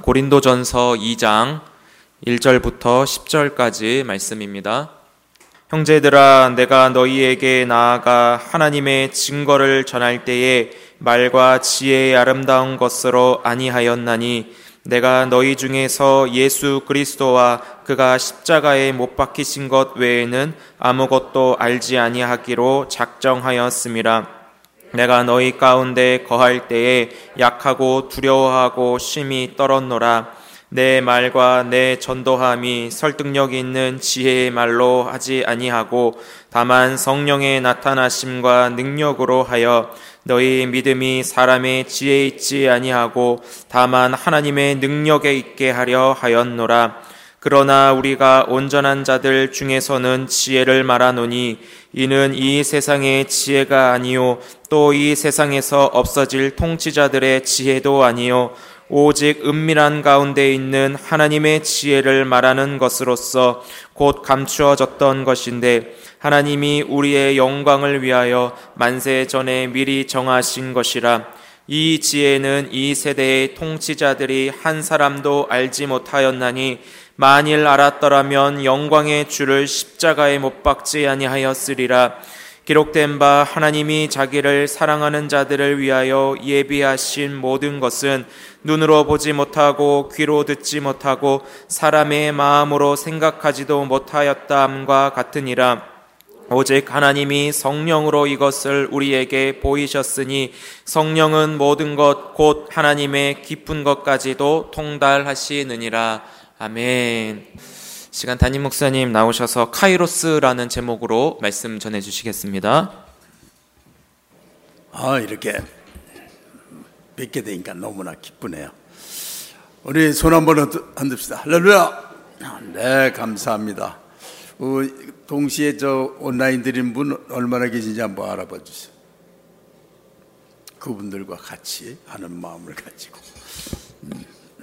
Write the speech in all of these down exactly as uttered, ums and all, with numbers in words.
고린도전서 이 장 일 절부터 십 절까지 말씀입니다. 형제들아, 내가 너희에게 나아가 하나님의 증거를 전할 때에 말과 지혜의 아름다운 것으로 아니하였나니 내가 너희 중에서 예수 그리스도와 그가 십자가에 못 박히신 것 외에는 아무것도 알지 아니하기로 작정하였음이라. 내가 너희 가운데 거할 때에 약하고 두려워하고 심히 떨었노라. 내 말과 내 전도함이 설득력 있는 지혜의 말로 하지 아니하고 다만 성령의 나타나심과 능력으로 하여 너희 믿음이 사람의 지혜에 있지 아니하고 다만 하나님의 능력에 있게 하려 하였노라. 그러나 우리가 온전한 자들 중에서는 지혜를 말하노니 이는 이 세상의 지혜가 아니요 또 이 세상에서 없어질 통치자들의 지혜도 아니요 오직 은밀한 가운데 있는 하나님의 지혜를 말하는 것으로서 곧 감추어졌던 것인데 하나님이 우리의 영광을 위하여 만세 전에 미리 정하신 것이라. 이 지혜는 이 세대의 통치자들이 한 사람도 알지 못하였나니 만일 알았더라면 영광의 주를 십자가에 못 박지 아니하였으리라. 기록된 바 하나님이 자기를 사랑하는 자들을 위하여 예비하신 모든 것은 눈으로 보지 못하고 귀로 듣지 못하고 사람의 마음으로 생각하지도 못하였다함과 같으니라. 오직 하나님이 성령으로 이것을 우리에게 보이셨으니 성령은 모든 것 곧 하나님의 깊은 것까지도 통달하시느니라. 아멘. 시간 담임 목사님 나오셔서 카이로스라는 제목으로 말씀 전해주시겠습니다. 아, 이렇게 뵙게 되니까 너무나 기쁘네요. 우리 손 한번 흔듭시다. 할렐루야. 네, 감사합니다. 어, 동시에 저 온라인 드린 분 얼마나 계신지 한번 알아봐 주세요. 그분들과 같이 하는 마음을 가지고 음,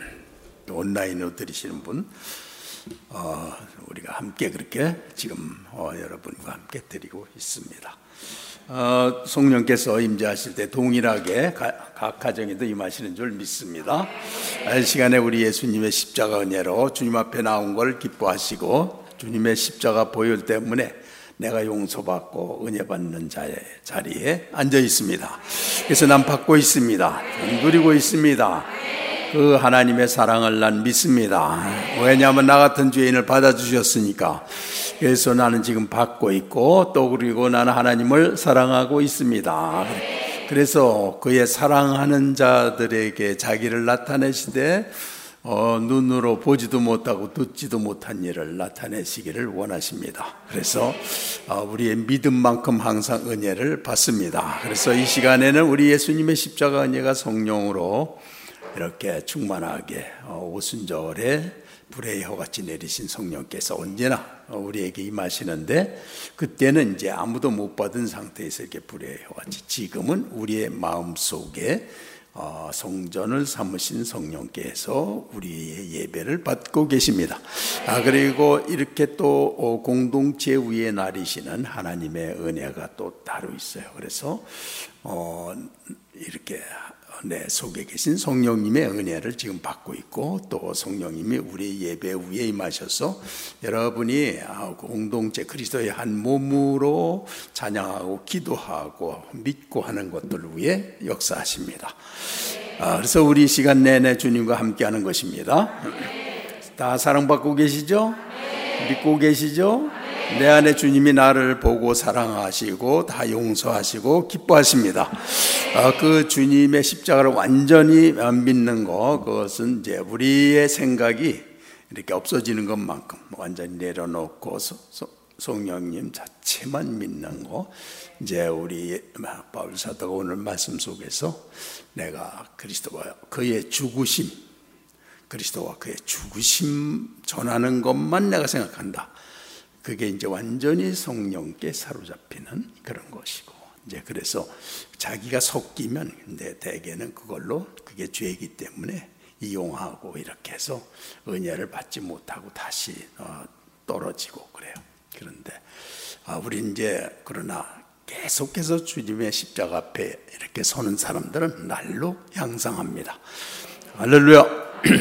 온라인으로 드리시는 분 어, 우리가 함께 그렇게 지금 어, 여러분과 함께 드리고 있습니다. 어, 성령께서 임재하실 때 동일하게 가, 각 가정에도 임하시는 줄 믿습니다. 이 시간에 우리 예수님의 십자가 은혜로 주님 앞에 나온 걸 기뻐하시고 주님의 십자가 보혈 때문에 내가 용서받고 은혜 받는 자의 자리에 앉아 있습니다. 그래서 난 받고 있습니다. 누리고 있습니다. 그 하나님의 사랑을 난 믿습니다. 왜냐하면 나 같은 죄인을 받아주셨으니까. 그래서 나는 지금 받고 있고 또 그리고 나는 하나님을 사랑하고 있습니다. 그래서 그의 사랑하는 자들에게 자기를 나타내시되 어, 눈으로 보지도 못하고 듣지도 못한 일을 나타내시기를 원하십니다. 그래서 어, 우리의 믿음만큼 항상 은혜를 받습니다. 그래서 이 시간에는 우리 예수님의 십자가 은혜가 성령으로 이렇게 충만하게 오순절에 불의 혀같이 내리신 성령께서 언제나 우리에게 임하시는데 그때는 이제 아무도 못 받은 상태에서 이렇게 불의 혀같이 지금은 우리의 마음속에 성전을 삼으신 성령께서 우리의 예배를 받고 계십니다. 아, 그리고 이렇게 또 공동체 위에 나리시는 하나님의 은혜가 또 따로 있어요. 그래서 어, 이렇게 내 속에 계신 성령님의 은혜를 지금 받고 있고 또 성령님이 우리 예배 위에 임하셔서 여러분이 공동체 그리스도의 한 몸으로 찬양하고 기도하고 믿고 하는 것들을 위해 역사하십니다. 아, 그래서 우리 시간 내내 주님과 함께하는 것입니다. 다 사랑받고 계시죠? 믿고 계시죠? 내 안에 주님이 나를 보고 사랑하시고 다 용서하시고 기뻐하십니다. 그 주님의 십자가를 완전히 믿는 것, 그것은 이제 우리의 생각이 이렇게 없어지는 것만큼 완전히 내려놓고 성령님 자체만 믿는 것. 이제 우리 바울 사도가 오늘 말씀 속에서 내가 그리스도와 그의 죽으심, 그리스도와 그의 죽으심 전하는 것만 내가 생각한다. 그게 이제 완전히 성령께 사로잡히는 그런 것이고, 이제 그래서 자기가 섞이면 근데 대개는 그걸로 그게 죄이기 때문에 이용하고 이렇게 해서 은혜를 받지 못하고 다시 어, 떨어지고 그래요. 그런데 아, 우리 이제 그러나 계속해서 주님의 십자가 앞에 이렇게 서는 사람들은 날로 향상합니다. 할렐루야.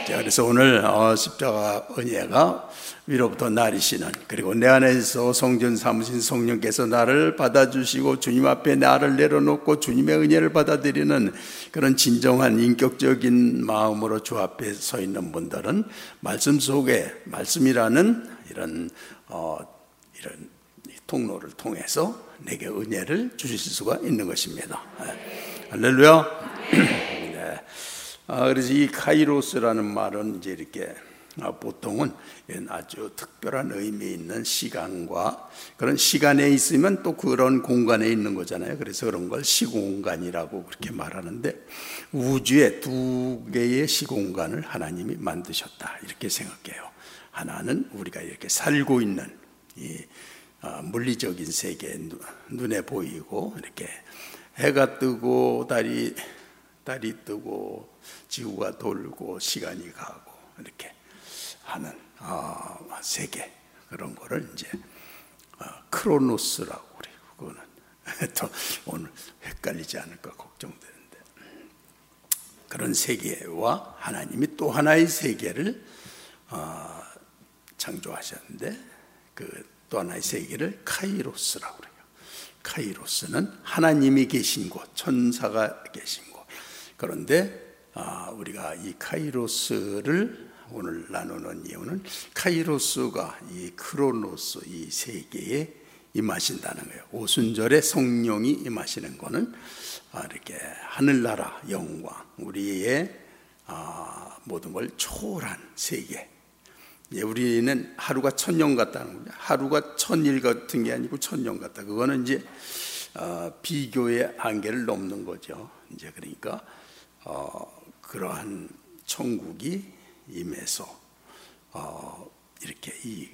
자, 그래서 오늘 어, 십자가 은혜가 위로부터 나리시는, 그리고 내 안에서 성전 삼으신 성령께서 나를 받아주시고 주님 앞에 나를 내려놓고 주님의 은혜를 받아들이는 그런 진정한 인격적인 마음으로 주 앞에 서 있는 분들은 말씀 속에, 말씀이라는 이런 어, 이런 통로를 통해서 내게 은혜를 주실 수가 있는 것입니다. 네. 할렐루야. 네. 아, 그래서 이 카이로스라는 말은 이제 이렇게 보통은 아주 특별한 의미 있는 시간과, 그런 시간에 있으면 또 그런 공간에 있는 거잖아요. 그래서 그런 걸 시공간이라고 그렇게 말하는데, 우주에 두 개의 시공간을 하나님이 만드셨다 이렇게 생각해요. 하나는 우리가 이렇게 살고 있는 이 물리적인 세계, 눈에 보이고 이렇게 해가 뜨고 달이 달이 뜨고 지구가 돌고 시간이 가고 이렇게 하는 어, 세계, 그런 거를 이제 어, 크로노스라고 그래요. 그거는 또 오늘 헷갈리지 않을까 걱정되는데, 그런 세계와 하나님이 또 하나의 세계를 어, 창조하셨는데, 그 또 하나의 세계를 카이로스라고 그래요. 카이로스는 하나님이 계신 곳, 천사가 계신 곳. 그런데 아, 우리가 이 카이로스를 오늘 나누는 이유는 카이로스가 이 크로노스, 이 세계에 임하신다는 거예요. 오순절에 성령이 임하시는 것은 아, 이렇게 하늘나라 영광, 우리의 아, 모든 걸 초월한 세계. 예, 우리는 하루가 천년 같다는 거죠. 하루가 천일 같은 게 아니고 천년 같다. 그거는 이제 어, 비교의 한계를 넘는 거죠. 이제 그러니까 어, 그러한 천국이 임해서 어, 이렇게 이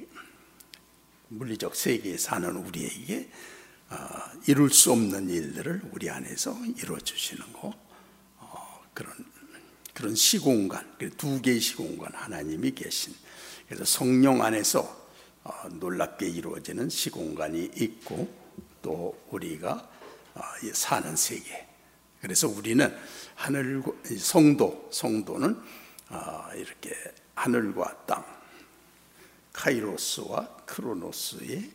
물리적 세계에 사는 우리에게 어, 이룰 수 없는 일들을 우리 안에서 이루어 주시는 거, 어, 그런 그런 시공간, 두 개의 시공간, 하나님이 계신. 그래서 성령 안에서 놀랍게 이루어지는 시공간이 있고, 또 우리가 사는 세계. 그래서 우리는 하늘, 성도, 성도는 이렇게 하늘과 땅, 카이로스와 크로노스의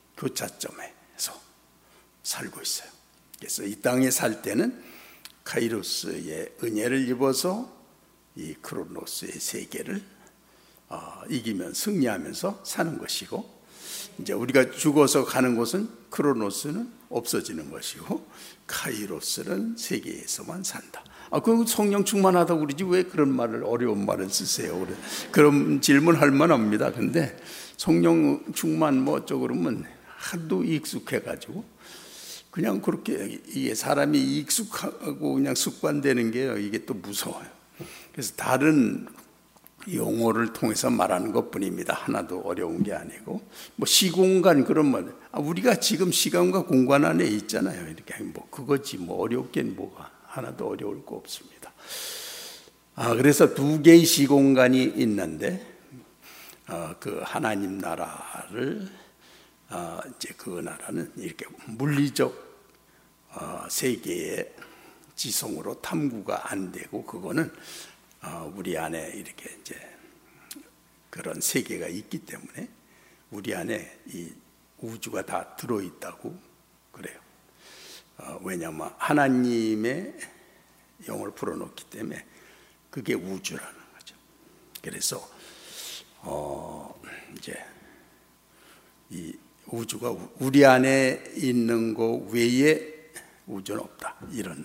교차점에서 살고 있어요. 그래서 이 땅에 살 때는 카이로스의 은혜를 입어서 이 크로노스의 세계를 어, 이기면 승리하면서 사는 것이고, 이제 우리가 죽어서 가는 곳은 크로노스는 없어지는 것이고 카이로스는 세계에서만 산다. 아, 그 성령 충만하다고 그러지 왜 그런 말을, 어려운 말을 쓰세요? 그래. 그런 질문 할 만합니다. 근데 성령 충만 뭐 어쩌고 그러면 하도 익숙해가지고 그냥 그렇게, 이게 사람이 익숙하고 그냥 습관되는 게요, 이게 또 무서워요. 그래서 다른 용어를 통해서 말하는 것뿐입니다. 하나도 어려운 게 아니고, 뭐 시공간 그런 말, 아, 우리가 지금 시간과 공간 안에 있잖아요. 이렇게 뭐 그거지 뭐 어렵긴 뭐가, 하나도 어려울 거 없습니다. 아, 그래서 두 개의 시공간이 있는데, 어, 그 하나님 나라를 어, 이제 그 나라는 이렇게 물리적 어, 세계의 지성으로 탐구가 안 되고, 그거는 어, 우리 안에 이렇게 이제 그런 세계가 있기 때문에 우리 안에 이 우주가 다 들어있다고 그래요. 어, 왜냐하면 하나님의 영을 불어넣기 때문에 그게 우주라는 거죠. 그래서 어, 이제 이 우주가 우리 안에 있는 거 외에 우주는 없다, 이런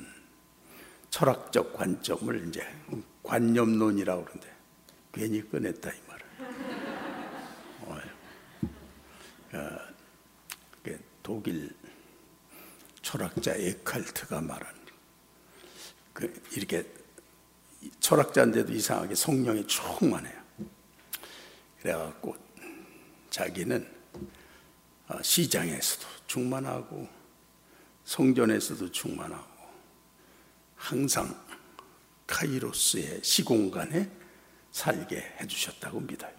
철학적 관점을 이제 관념론이라고 그러는데 괜히 꺼냈다 이 말을. 어, 어, 독일 철학자 에칼트가 말한, 그 이렇게 철학자인데도 이상하게 성령이 충만해요. 그래갖고 자기는 시장에서도 충만하고 성전에서도 충만하고 항상 카이로스의 시공간에 살게 해주셨다고 믿어요.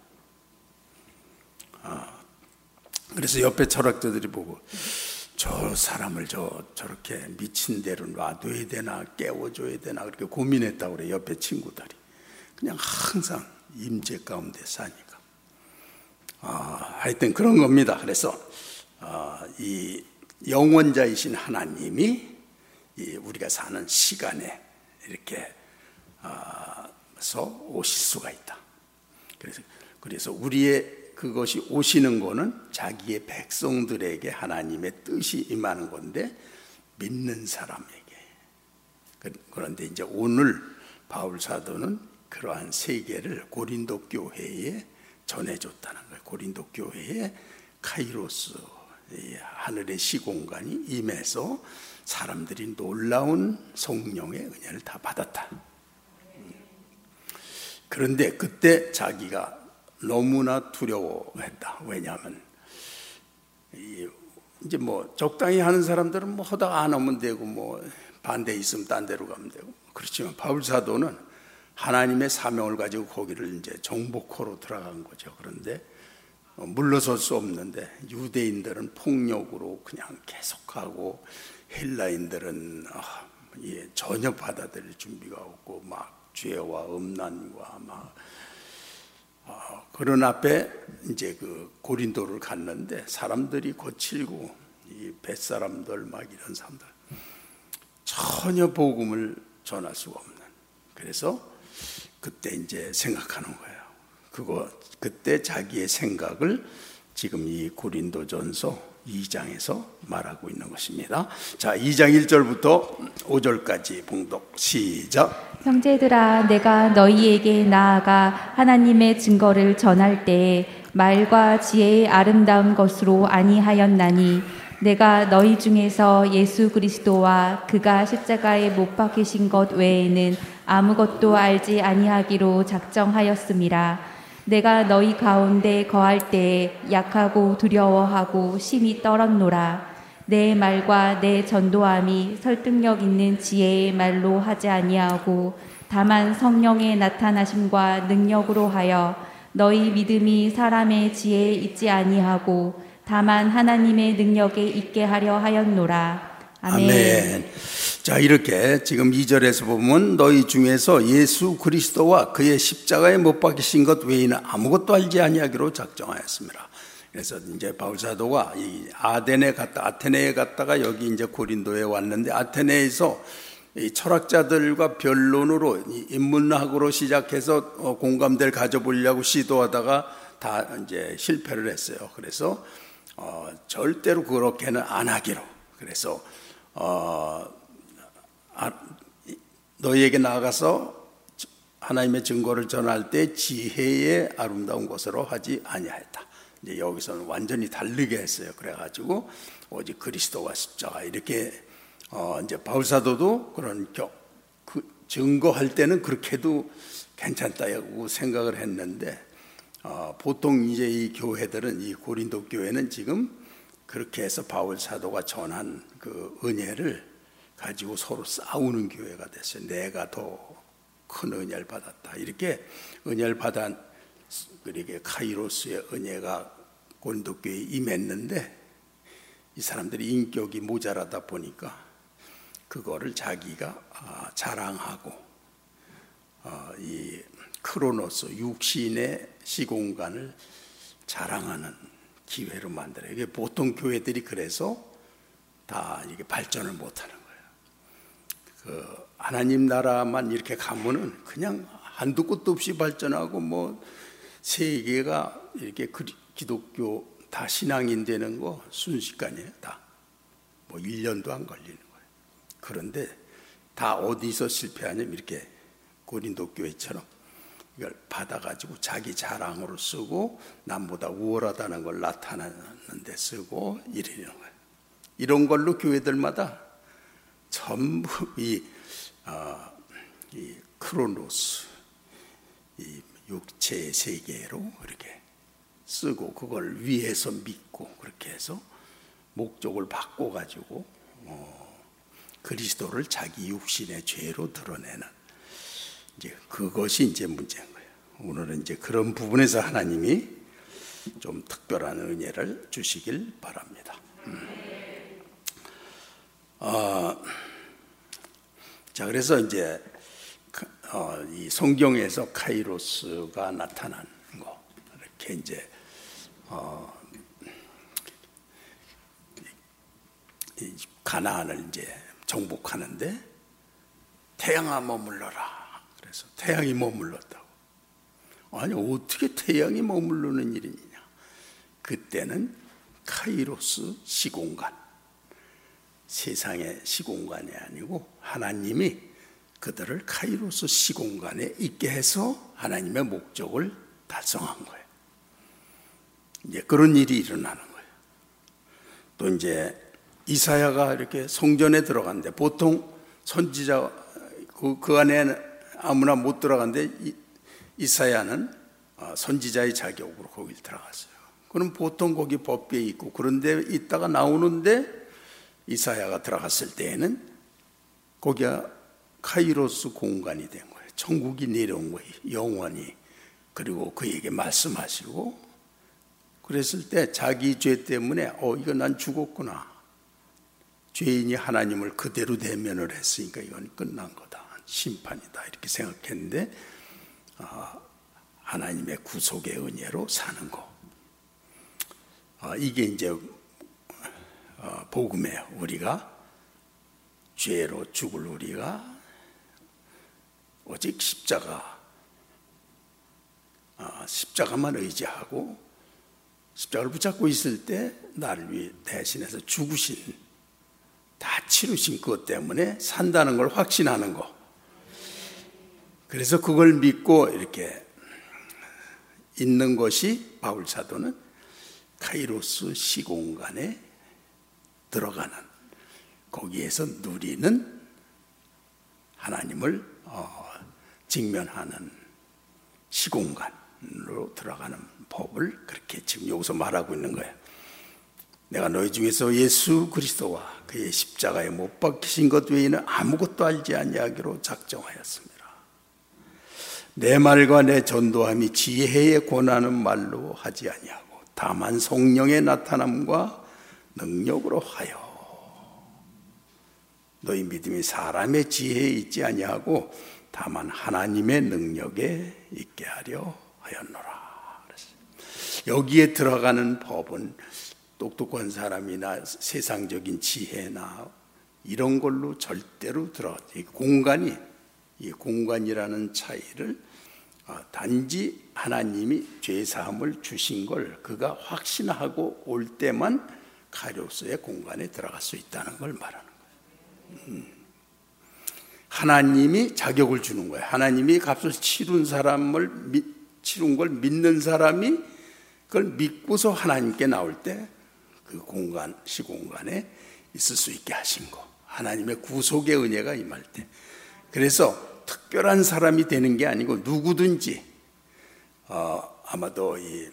아, 그래서 옆에 철학자들이 보고 저 사람을 저 저렇게 미친 대로 놔둬야 되나 깨워줘야 되나 그렇게 고민했다고 그래요. 옆에 친구들이. 그냥 항상 임재 가운데 사니까. 아, 하여튼 그런 겁니다. 그래서 아, 이 영원자이신 하나님이 이 우리가 사는 시간에 이렇게 아, 서 오실 수가 있다. 그래서 그래서 우리의 그것이 오시는 거는 자기의 백성들에게 하나님의 뜻이 임하는 건데 믿는 사람에게. 그런데 이제 오늘 바울 사도는 그러한 세계를 고린도 교회에 전해줬다는 거예요. 고린도 교회에 카이로스 하늘의 시공간이 임해서 사람들이 놀라운 성령의 은혜를 다 받았다. 그런데 그때 자기가 너무나 두려워했다. 왜냐하면 이제 뭐 적당히 하는 사람들은 뭐 하다가 안 하면 되고 뭐 반대 있으면 딴 데로 가면 되고. 그렇지만 바울 사도는 하나님의 사명을 가지고 거기를 이제 정복하러 들어간 거죠. 그런데 물러설 수 없는데 유대인들은 폭력으로 그냥 계속하고 헬라인들은 전혀 받아들일 준비가 없고 막 죄와 음란과 막 그런 앞에 이제 그 고린도를 갔는데 사람들이 거칠고 이 뱃사람들 막 이런 사람들 전혀 복음을 전할 수가 없는. 그래서 그때 이제 생각하는 거예요. 그거 그때 자기의 생각을 지금 이 고린도전서 이 장에서 말하고 있는 것입니다. 자, 이 장 일 절부터 오 절까지 봉독 시작. 형제들아, 내가 너희에게 나아가 하나님의 증거를 전할 때에 말과 지혜의 아름다운 것으로 아니하였나니 내가 너희 중에서 예수 그리스도와 그가 십자가에 못 박히신 것 외에는 아무것도 알지 아니하기로 작정하였음이라. 내가 너희 가운데 거할 때에 약하고 두려워하고 심히 떨었노라. 내 말과 내 전도함이 설득력 있는 지혜의 말로 하지 아니하고 다만 성령의 나타나심과 능력으로 하여 너희 믿음이 사람의 지혜에 있지 아니하고 다만 하나님의 능력에 있게 하려 하였노라. 아멘. 아멘. 자, 이렇게 지금 이 절에서 보면 너희 중에서 예수 그리스도와 그의 십자가에 못 박히신 것 외에는 아무것도 알지 아니하기로 작정하였습니다. 그래서 이제 바울 사도가 이 아덴에 갔다 아테네에 갔다가 여기 이제 고린도에 왔는데 아테네에서 이 철학자들과 변론으로 인문학으로 시작해서 공감대를 가져보려고 시도하다가 다 이제 실패를 했어요. 그래서 어, 절대로 그렇게는 안 하기로. 그래서 어, 아, 너희에게 나아가서 하나님의 증거를 전할 때 지혜의 아름다운 것으로 하지 아니하였다. 이제 여기서는 완전히 다르게 했어요. 그래가지고 오직 그리스도와 십자가 이렇게 어, 이제 바울 사도도 그런 겨, 그 증거할 때는 그렇게도 괜찮다고 생각을 했는데 어, 보통 이제 이 교회들은 이 고린도 교회는 지금 그렇게 해서 바울 사도가 전한 그 은혜를 가지고 서로 싸우는 교회가 됐어요. 내가 더 큰 은혜를 받았다. 이렇게 은혜를 받아 그렇게 카이로스의 은혜가 고린도 교회에 임했는데 이 사람들이 인격이 모자라다 보니까 그거를 자기가 자랑하고 이 크로노스 육신의 시공간을 자랑하는 기회로 만들어요. 이게 보통 교회들이 그래서 다 이게 발전을 못하는 거예요. 그 하나님 나라만 이렇게 가면은 그냥 한두 끝도 없이 발전하고 뭐 세계가 이렇게 기독교 다 신앙인 되는 거 순식간이에요. 다 뭐 일 년도 안 걸리는 거예요. 그런데 다 어디서 실패하냐면 이렇게 고린도 교회처럼 이걸 받아가지고 자기 자랑으로 쓰고 남보다 우월하다는 걸 나타내는 데 쓰고 이러는 거예요. 이런 걸로 교회들마다 전부 이, 어, 이 크로노스, 이 육체의 세계로 이렇게 쓰고 그걸 위해서 믿고 그렇게 해서 목적을 바꿔가지고 어, 그리스도를 자기 육신의 죄로 드러내는 이제 그것이 이제 문제인 거예요. 오늘은 이제 그런 부분에서 하나님이 좀 특별한 은혜를 주시길 바랍니다. 음. 어, 자, 그래서 이제 어, 이 성경에서 카이로스가 나타난 거, 이렇게 이제 어, 이 가나안을 이제 정복하는데 태양아 머물러라. 그래서 태양이 머물렀다고. 아니 어떻게 태양이 머무르는 일이냐? 그때는 카이로스 시공간, 세상의 시공간이 아니고 하나님이 그들을 카이로스 시공간에 있게 해서 하나님의 목적을 달성한 거예요. 이제 그런 일이 일어나는 거예요. 또 이제 이사야가 이렇게 성전에 들어갔는데 보통 선지자 그, 그 안에 아무나 못 들어갔는데 이사야는 선지자의 자격으로 거기 들어갔어요. 그럼 보통 거기 법궤에 있고 그런데 있다가 나오는데 이사야가 들어갔을 때에는 거기가 카이로스 공간이 된 거예요. 천국이 내려온 거예요. 영원히. 그리고 그에게 말씀하시고 그랬을 때 자기 죄 때문에 어 이거 난 죽었구나. 죄인이 하나님을 그대로 대면을 했으니까 이건 끝난 거다. 심판이다. 이렇게 생각했는데 어, 하나님의 구속의 은혜로 사는 거. 어, 이게 이제 어, 복음이에요. 우리가 죄로 죽을 우리가 오직 십자가, 어, 십자가만 의지하고 십자가를 붙잡고 있을 때 나를 위해 대신해서 죽으신, 다 치르신 것 때문에 산다는 걸 확신하는 거. 그래서 그걸 믿고 이렇게 있는 것이 바울 사도는 카이로스 시공간에 들어가는, 거기에서 누리는 하나님을 어, 직면하는 시공간으로 들어가는 법을 그렇게 지금 여기서 말하고 있는 거예요. 내가 너희 중에서 예수 그리스도와 그의 십자가에 못 박히신 것 외에는 아무것도 알지 아니하기로 작정하였습니다. 내 말과 내 전도함이 지혜의 권하는 말로 하지 아니하고 다만 성령의 나타남과 능력으로 하여 너희 믿음이 사람의 지혜에 있지 아니하고 다만 하나님의 능력에 있게 하려 하였노라. 여기에 들어가는 법은 똑똑한 사람이나 세상적인 지혜나 이런 걸로 절대로 들어가지. 공간이, 이 공간이라는 차이를 단지 하나님이 죄사함을 주신 걸 그가 확신하고 올 때만 카이로스의 공간에 들어갈 수 있다는 걸 말하는 거예요. 음. 하나님이 자격을 주는 거예요. 하나님이 값을 치른 사람을 미, 치른 걸 믿는 사람이 그걸 믿고서 하나님께 나올 때 그 공간, 시공간에 있을 수 있게 하신 거. 하나님의 구속의 은혜가 임할 때. 그래서 특별한 사람이 되는 게 아니고 누구든지 어, 아마도 이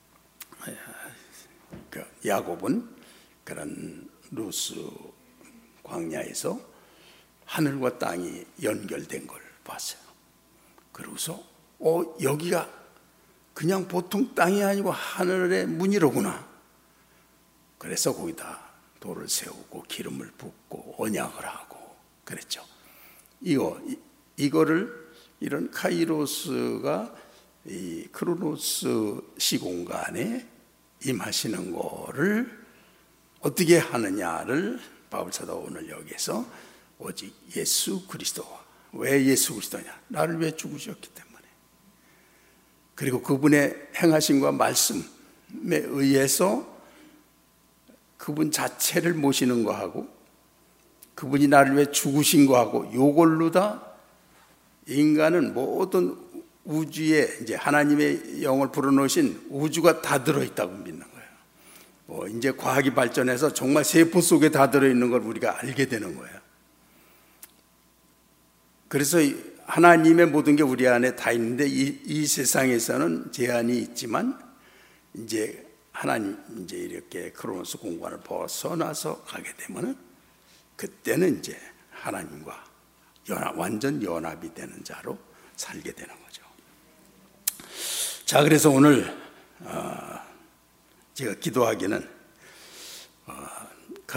그 야곱은 그런 루스 광야에서 하늘과 땅이 연결된 걸 봤어요. 그러고서 어 여기가 그냥 보통 땅이 아니고 하늘의 문이로구나. 그래서 거기다 돌을 세우고 기름을 붓고 언약을 하고 그랬죠. 이거 이, 이거를 이런 카이로스가 이 크로노스 시공간에 임하시는 거를 어떻게 하느냐를 바울 사도가 오늘 여기에서 오직 예수 그리스도와, 왜 예수 그리스도냐? 나를 위해 죽으셨기 때문에. 그리고 그분의 행하심과 말씀에 의해서 그분 자체를 모시는 거하고 그분이 나를 위해 죽으신 거하고 요걸로 다 인간은 모든 우주에 이제 하나님의 영을 불어넣으신 우주가 다 들어있다고 믿는 거예요. 뭐 이제 과학이 발전해서 정말 세포 속에 다 들어있는 걸 우리가 알게 되는 거예요. 그래서 하나님의 모든 게 우리 안에 다 있는데 이, 이 세상에서는 제한이 있지만 이제 하나님 이제 이렇게 크로노스 공간을 벗어나서 가게 되면은 그때는 이제 하나님과 연합, 완전 연합이 되는 자로 살게 되는 거죠. 자, 그래서 오늘 어, 제가 기도하기는 어,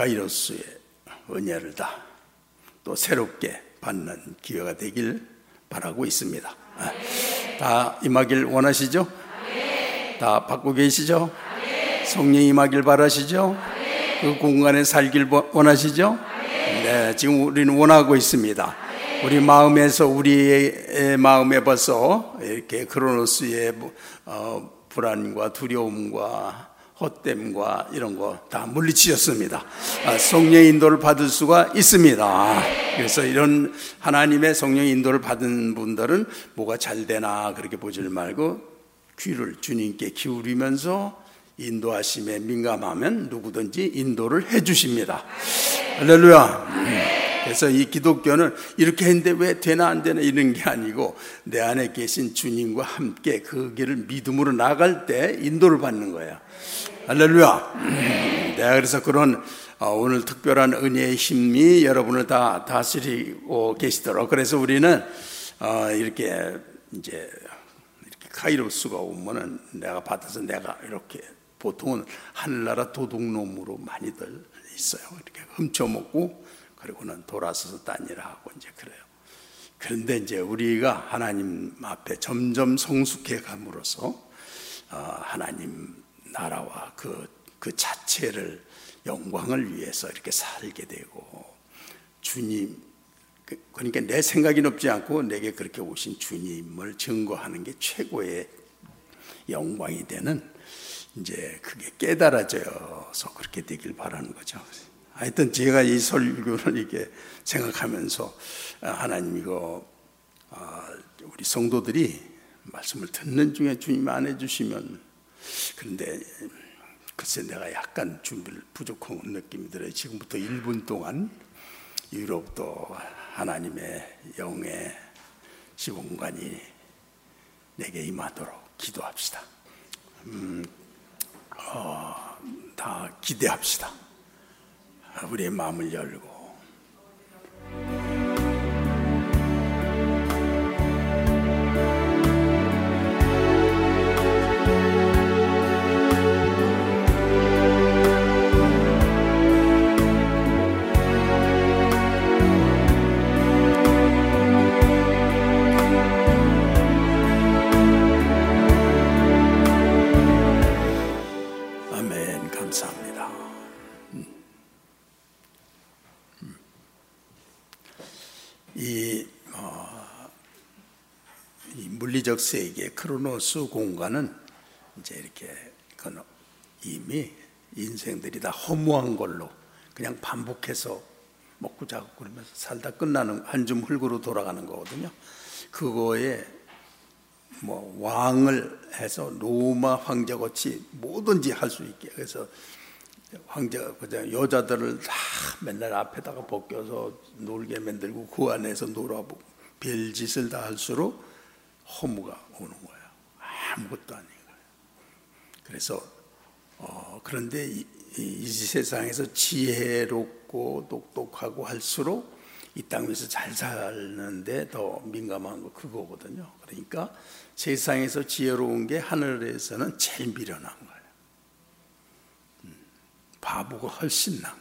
카이로스의 은혜를 다 또 새롭게 받는 기회가 되길 바라고 있습니다. 다 임하길 원하시죠? 다 받고 계시죠? 성령이 임하길 바라시죠? 그 공간에 살길 원하시죠? 네, 지금 우리는 원하고 있습니다. 우리 마음에서, 우리의 마음에 벌써 이렇게 크로노스의 불안과 두려움과 헛됨과 이런 거 다 물리치셨습니다. 성령의 인도를 받을 수가 있습니다. 그래서 이런 하나님의 성령의 인도를 받은 분들은 뭐가 잘 되나 그렇게 보지 말고 귀를 주님께 기울이면서 인도하심에 민감하면 누구든지 인도를 해 주십니다. 할렐루야. 그래서 이 기독교는 이렇게 했는데 왜 되나 안 되나 이런 게 아니고 내 안에 계신 주님과 함께 그 길을 믿음으로 나갈 때 인도를 받는 거예요. 할렐루야. 내가 그래서 그런 오늘 특별한 은혜의 힘이 여러분을 다 다스리고 계시도록, 그래서 우리는 이렇게 이제 이렇게 카이로스가 오면은 내가 받아서 내가 이렇게 보통은 하늘나라 도둑놈으로 많이들 있어요. 이렇게 훔쳐먹고 그리고는 돌아서서 딴 일을 하고 이제 그래요. 그런데 이제 우리가 하나님 앞에 점점 성숙해 감으로써 하나님 나라와 그, 그 자체를 영광을 위해서 이렇게 살게 되고, 주님, 그러니까 내 생각이 높지 않고 내게 그렇게 오신 주님을 증거하는 게 최고의 영광이 되는, 이제 그게 깨달아져서 그렇게 되길 바라는 거죠. 하여튼 제가 이 설교를 이렇게 생각하면서 하나님 이거 우리 성도들이 말씀을 듣는 중에 주님 안 해주시면, 그런데 글쎄 내가 약간 준비를 부족한 느낌이 들어요. 지금부터 일 분 동안 유로부터 하나님의 영의 시공간이 내게 임하도록 기도합시다. 음, 어, 다 기대합시다. 우리의 마음을 열고. 이, 어, 이 물리적 세계 크로노스 공간은 이제 이렇게 이미 인생들이 다 허무한 걸로 그냥 반복해서 먹고 자고 그러면서 살다 끝나는, 한 줌 흙으로 돌아가는 거거든요. 그거에 뭐 왕을 해서 로마 황제같이 뭐든지 할 수 있게, 그래서 황제가 그냥 여자들을 다 맨날 앞에다가 벗겨서 놀게 만들고 그 안에서 놀아보고 별짓을 다 할수록 허무가 오는 거예요. 아무것도 아닌 거예요. 그래서 어, 그런데 이, 이, 이 세상에서 지혜롭고 똑똑하고 할수록 이 땅에서 잘 사는데 더 민감한 거 그거거든요. 그러니까 세상에서 지혜로운 게 하늘에서는 제일 미련한 거예요. 바보가 훨씬 나은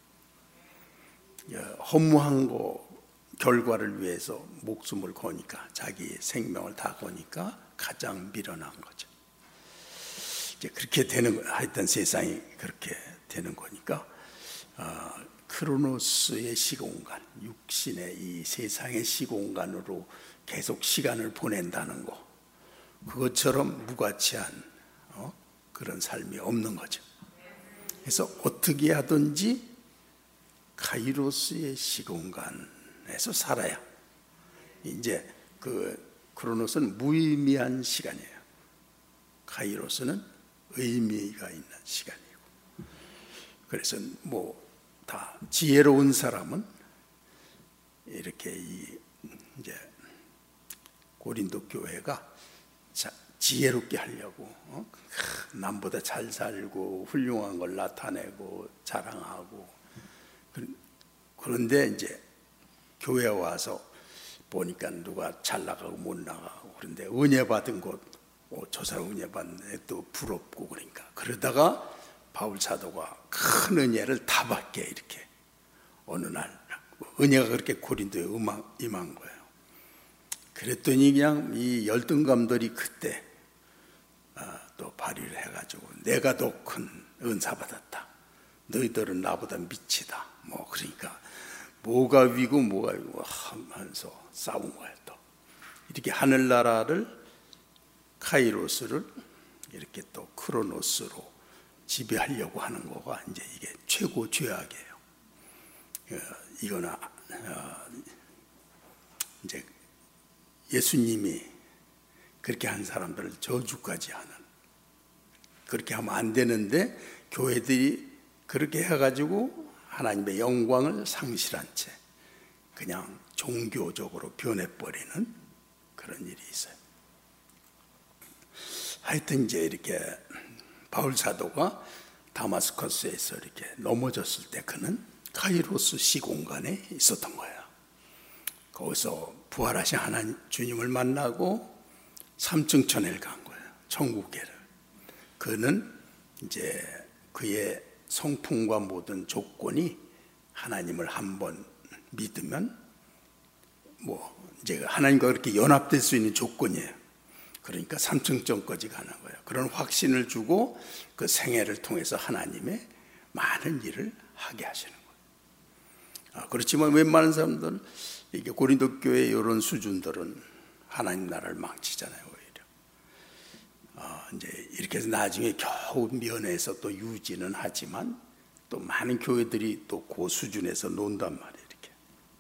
거예요. 허무한 거 결과를 위해서 목숨을 거니까, 자기 생명을 다 거니까 가장 미련한 거죠. 이제 그렇게 되는, 하여튼 세상이 그렇게 되는 거니까 어, 크로노스의 시공간, 육신의 이 세상의 시공간으로 계속 시간을 보낸다는 거, 그것처럼 무가치한 어? 그런 삶이 없는 거죠. 그래서 어떻게 하든지 카이로스의 시공간에서 살아야, 이제 그 크로노스는 무의미한 시간이에요. 카이로스는 의미가 있는 시간이고, 그래서 뭐 다 지혜로운 사람은 이렇게 이 이제 고린도 교회가 자, 지혜롭게 하려고 어? 남보다 잘 살고 훌륭한 걸 나타내고 자랑하고, 그런데 이제 교회에 와서 보니까 누가 잘 나가고 못 나가고, 그런데 은혜 받은 곳, 어, 저 사람 은혜 받네, 또 부럽고, 그러니까 그러다가 바울 사도가 큰 은혜를 다 받게 이렇게 어느 날 은혜가 그렇게 고린도에 임한 거예요. 그랬더니 그냥 이 열등감들이 그때 아, 또 발휘를 해가지고 내가 더 큰 은사 받았다. 너희들은 나보다 미치다. 뭐 그러니까 뭐가 위고 뭐가 위고 하면서 싸운 거예요. 또 이렇게 하늘나라를 카이로스를 이렇게 또 크로노스로 지배하려고 하는 거가 이제 이게 최고 죄악이에요. 이거는 이제 예수님이 그렇게 한 사람들을 저주까지 하는, 그렇게 하면 안 되는데 교회들이 그렇게 해가지고 하나님의 영광을 상실한 채 그냥 종교적으로 변해버리는 그런 일이 있어요. 하여튼 이제 이렇게 바울 사도가 다마스커스에서 이렇게 넘어졌을 때 그는 카이로스 시공간에 있었던 거예요. 거기서 부활하신 하나님 주님을 만나고 삼층천을 간 거예요. 천국계를. 그는 이제 그의 성품과 모든 조건이 하나님을 한번 믿으면 뭐 이제 하나님과 그렇게 연합될 수 있는 조건이에요. 그러니까 삼층천까지 가는 거예요. 그런 확신을 주고 그 생애를 통해서 하나님의 많은 일을 하게 하시는 거예요. 아, 그렇지만 웬만한 사람들은 이게 고린도 교회 이런 수준들은 하나님 나라를 망치잖아요. 오히려 아, 이제 이렇게 해서 나중에 겨우 면에서 또 유지는 하지만 또 많은 교회들이 또 그 수준에서 논단 말이에요. 이렇게.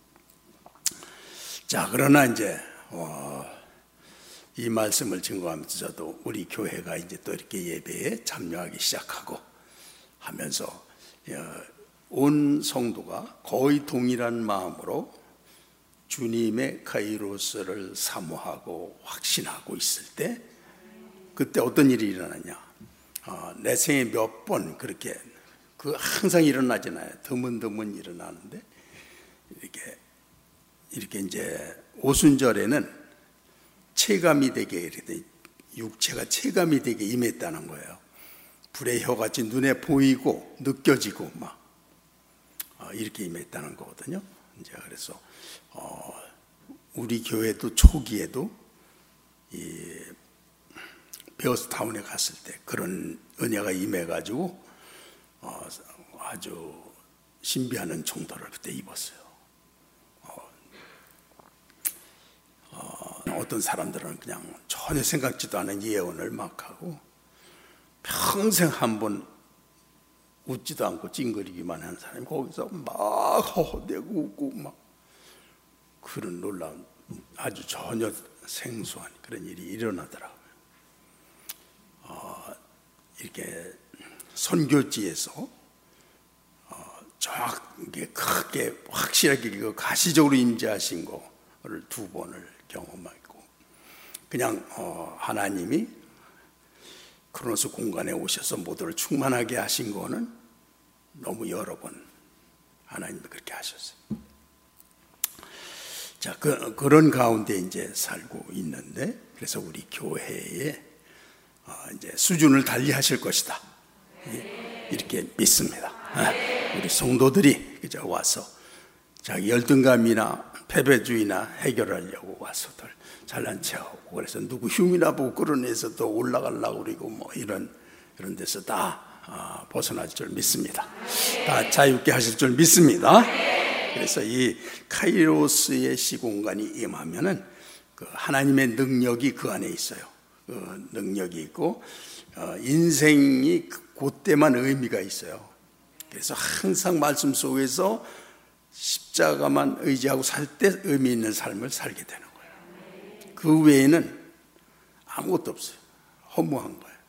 자, 그러나 이제 어, 이 말씀을 증거하면서 저도 우리 교회가 이제 또 이렇게 예배에 참여하기 시작하고 하면서 온 성도가 거의 동일한 마음으로 주님의 카이로스를 사모하고 확신하고 있을 때 그때 어떤 일이 일어나냐? 어, 내 생에 몇 번 그렇게 그 항상 일어나잖아요. 드문드문 일어나는데 이렇게 이렇게 이제 오순절에는 체감이 되게 이렇게 육체가 체감이 되게 임했다는 거예요. 불의 혀같이 눈에 보이고 느껴지고 막 이렇게 임했다는 거거든요. 이제 그래서 어, 우리 교회도 초기에도 이 베어스타운에 갔을 때 그런 은혜가 임해가지고 어, 아주 신비한 정도를 그때 입었어요. 어떤 사람들은 그냥 전혀 생각지도 않은 예언을 막 하고 평생 한번 웃지도 않고 찡그리기만 하는 사람이 거기서 막 허허대고 웃고 막 그런 놀라운 아주 전혀 생소한 그런 일이 일어나더라고요. 어, 이렇게 선교지에서 어, 정확하게 크게 확실하게 그 가시적으로 임재하신 거를 두 번을 경험하고 그냥 어, 하나님이 크로노스 공간에 오셔서 모두를 충만하게 하신 거는 너무 여러 번 하나님이 그렇게 하셨어요. 자, 그, 그런 가운데 이제 살고 있는데 그래서 우리 교회에 어, 이제 수준을 달리 하실 것이다. 이렇게 믿습니다. 우리 성도들이 그저 와서 자기 열등감이나 패배주의나 해결하려고 와서들 잘난 체하고 그래서 누구 흉이나 보고 끌어내서 또 올라가려고 그러고 뭐 이런 이런 데서 다 아, 벗어날 줄 믿습니다. 다 자유롭게 하실 줄 믿습니다. 그래서 이 카이로스의 시공간이 임하면은 그 하나님의 능력이 그 안에 있어요. 그 능력이 있고 어, 인생이 그때만 의미가 있어요. 그래서 항상 말씀 속에서 십자가만 의지하고 살 때 의미 있는 삶을 살게 되는 거예요. 그 외에는 아무것도 없어요. 허무한 거예요.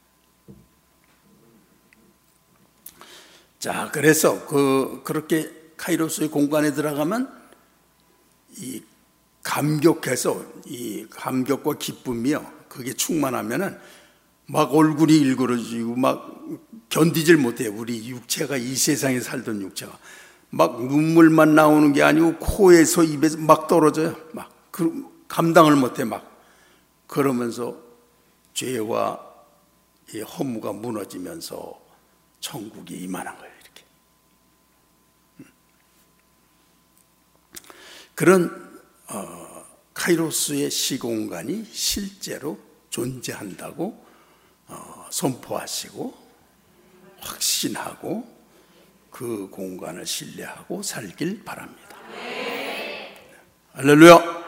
자, 그래서 그 그렇게 카이로스의 공간에 들어가면 이 감격해서 이 감격과 기쁨이요, 그게 충만하면은 막 얼굴이 일그러지고 막 견디질 못해요. 우리 육체가 이 세상에 살던 육체가 막 눈물만 나오는 게 아니고 코에서 입에서 막 떨어져요. 막 그 감당을 못해 막 그러면서 죄와 이 허무가 무너지면서 천국이 임하는 거예요. 이렇게 그런 어, 카이로스의 시공간이 실제로 존재한다고 어, 선포하시고 확신하고 그 공간을 신뢰하고 살길 바랍니다. 할렐루야.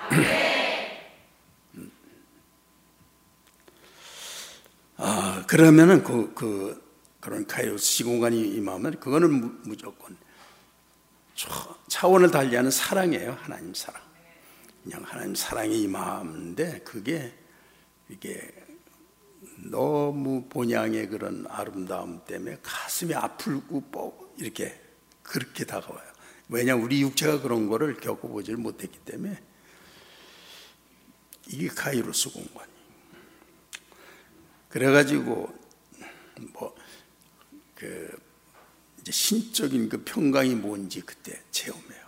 아, 그러면은 그, 그 그런 카이로스 시공간이 임하면 그거는 무, 무조건 차원을 달리하는 사랑이에요. 하나님 사랑. 그냥 하나님 사랑이 임하는데 그게 이게 너무 본향의 그런 아름다움 때문에 가슴이 아프고 뭐 이렇게 그렇게 다가와요. 왜냐하면 우리 육체가 그런 거를 겪어보질 못했기 때문에. 이게 카이로스 공간이. 그래가지고 뭐 그 이제 신적인 그 평강이 뭔지 그때 체험해요.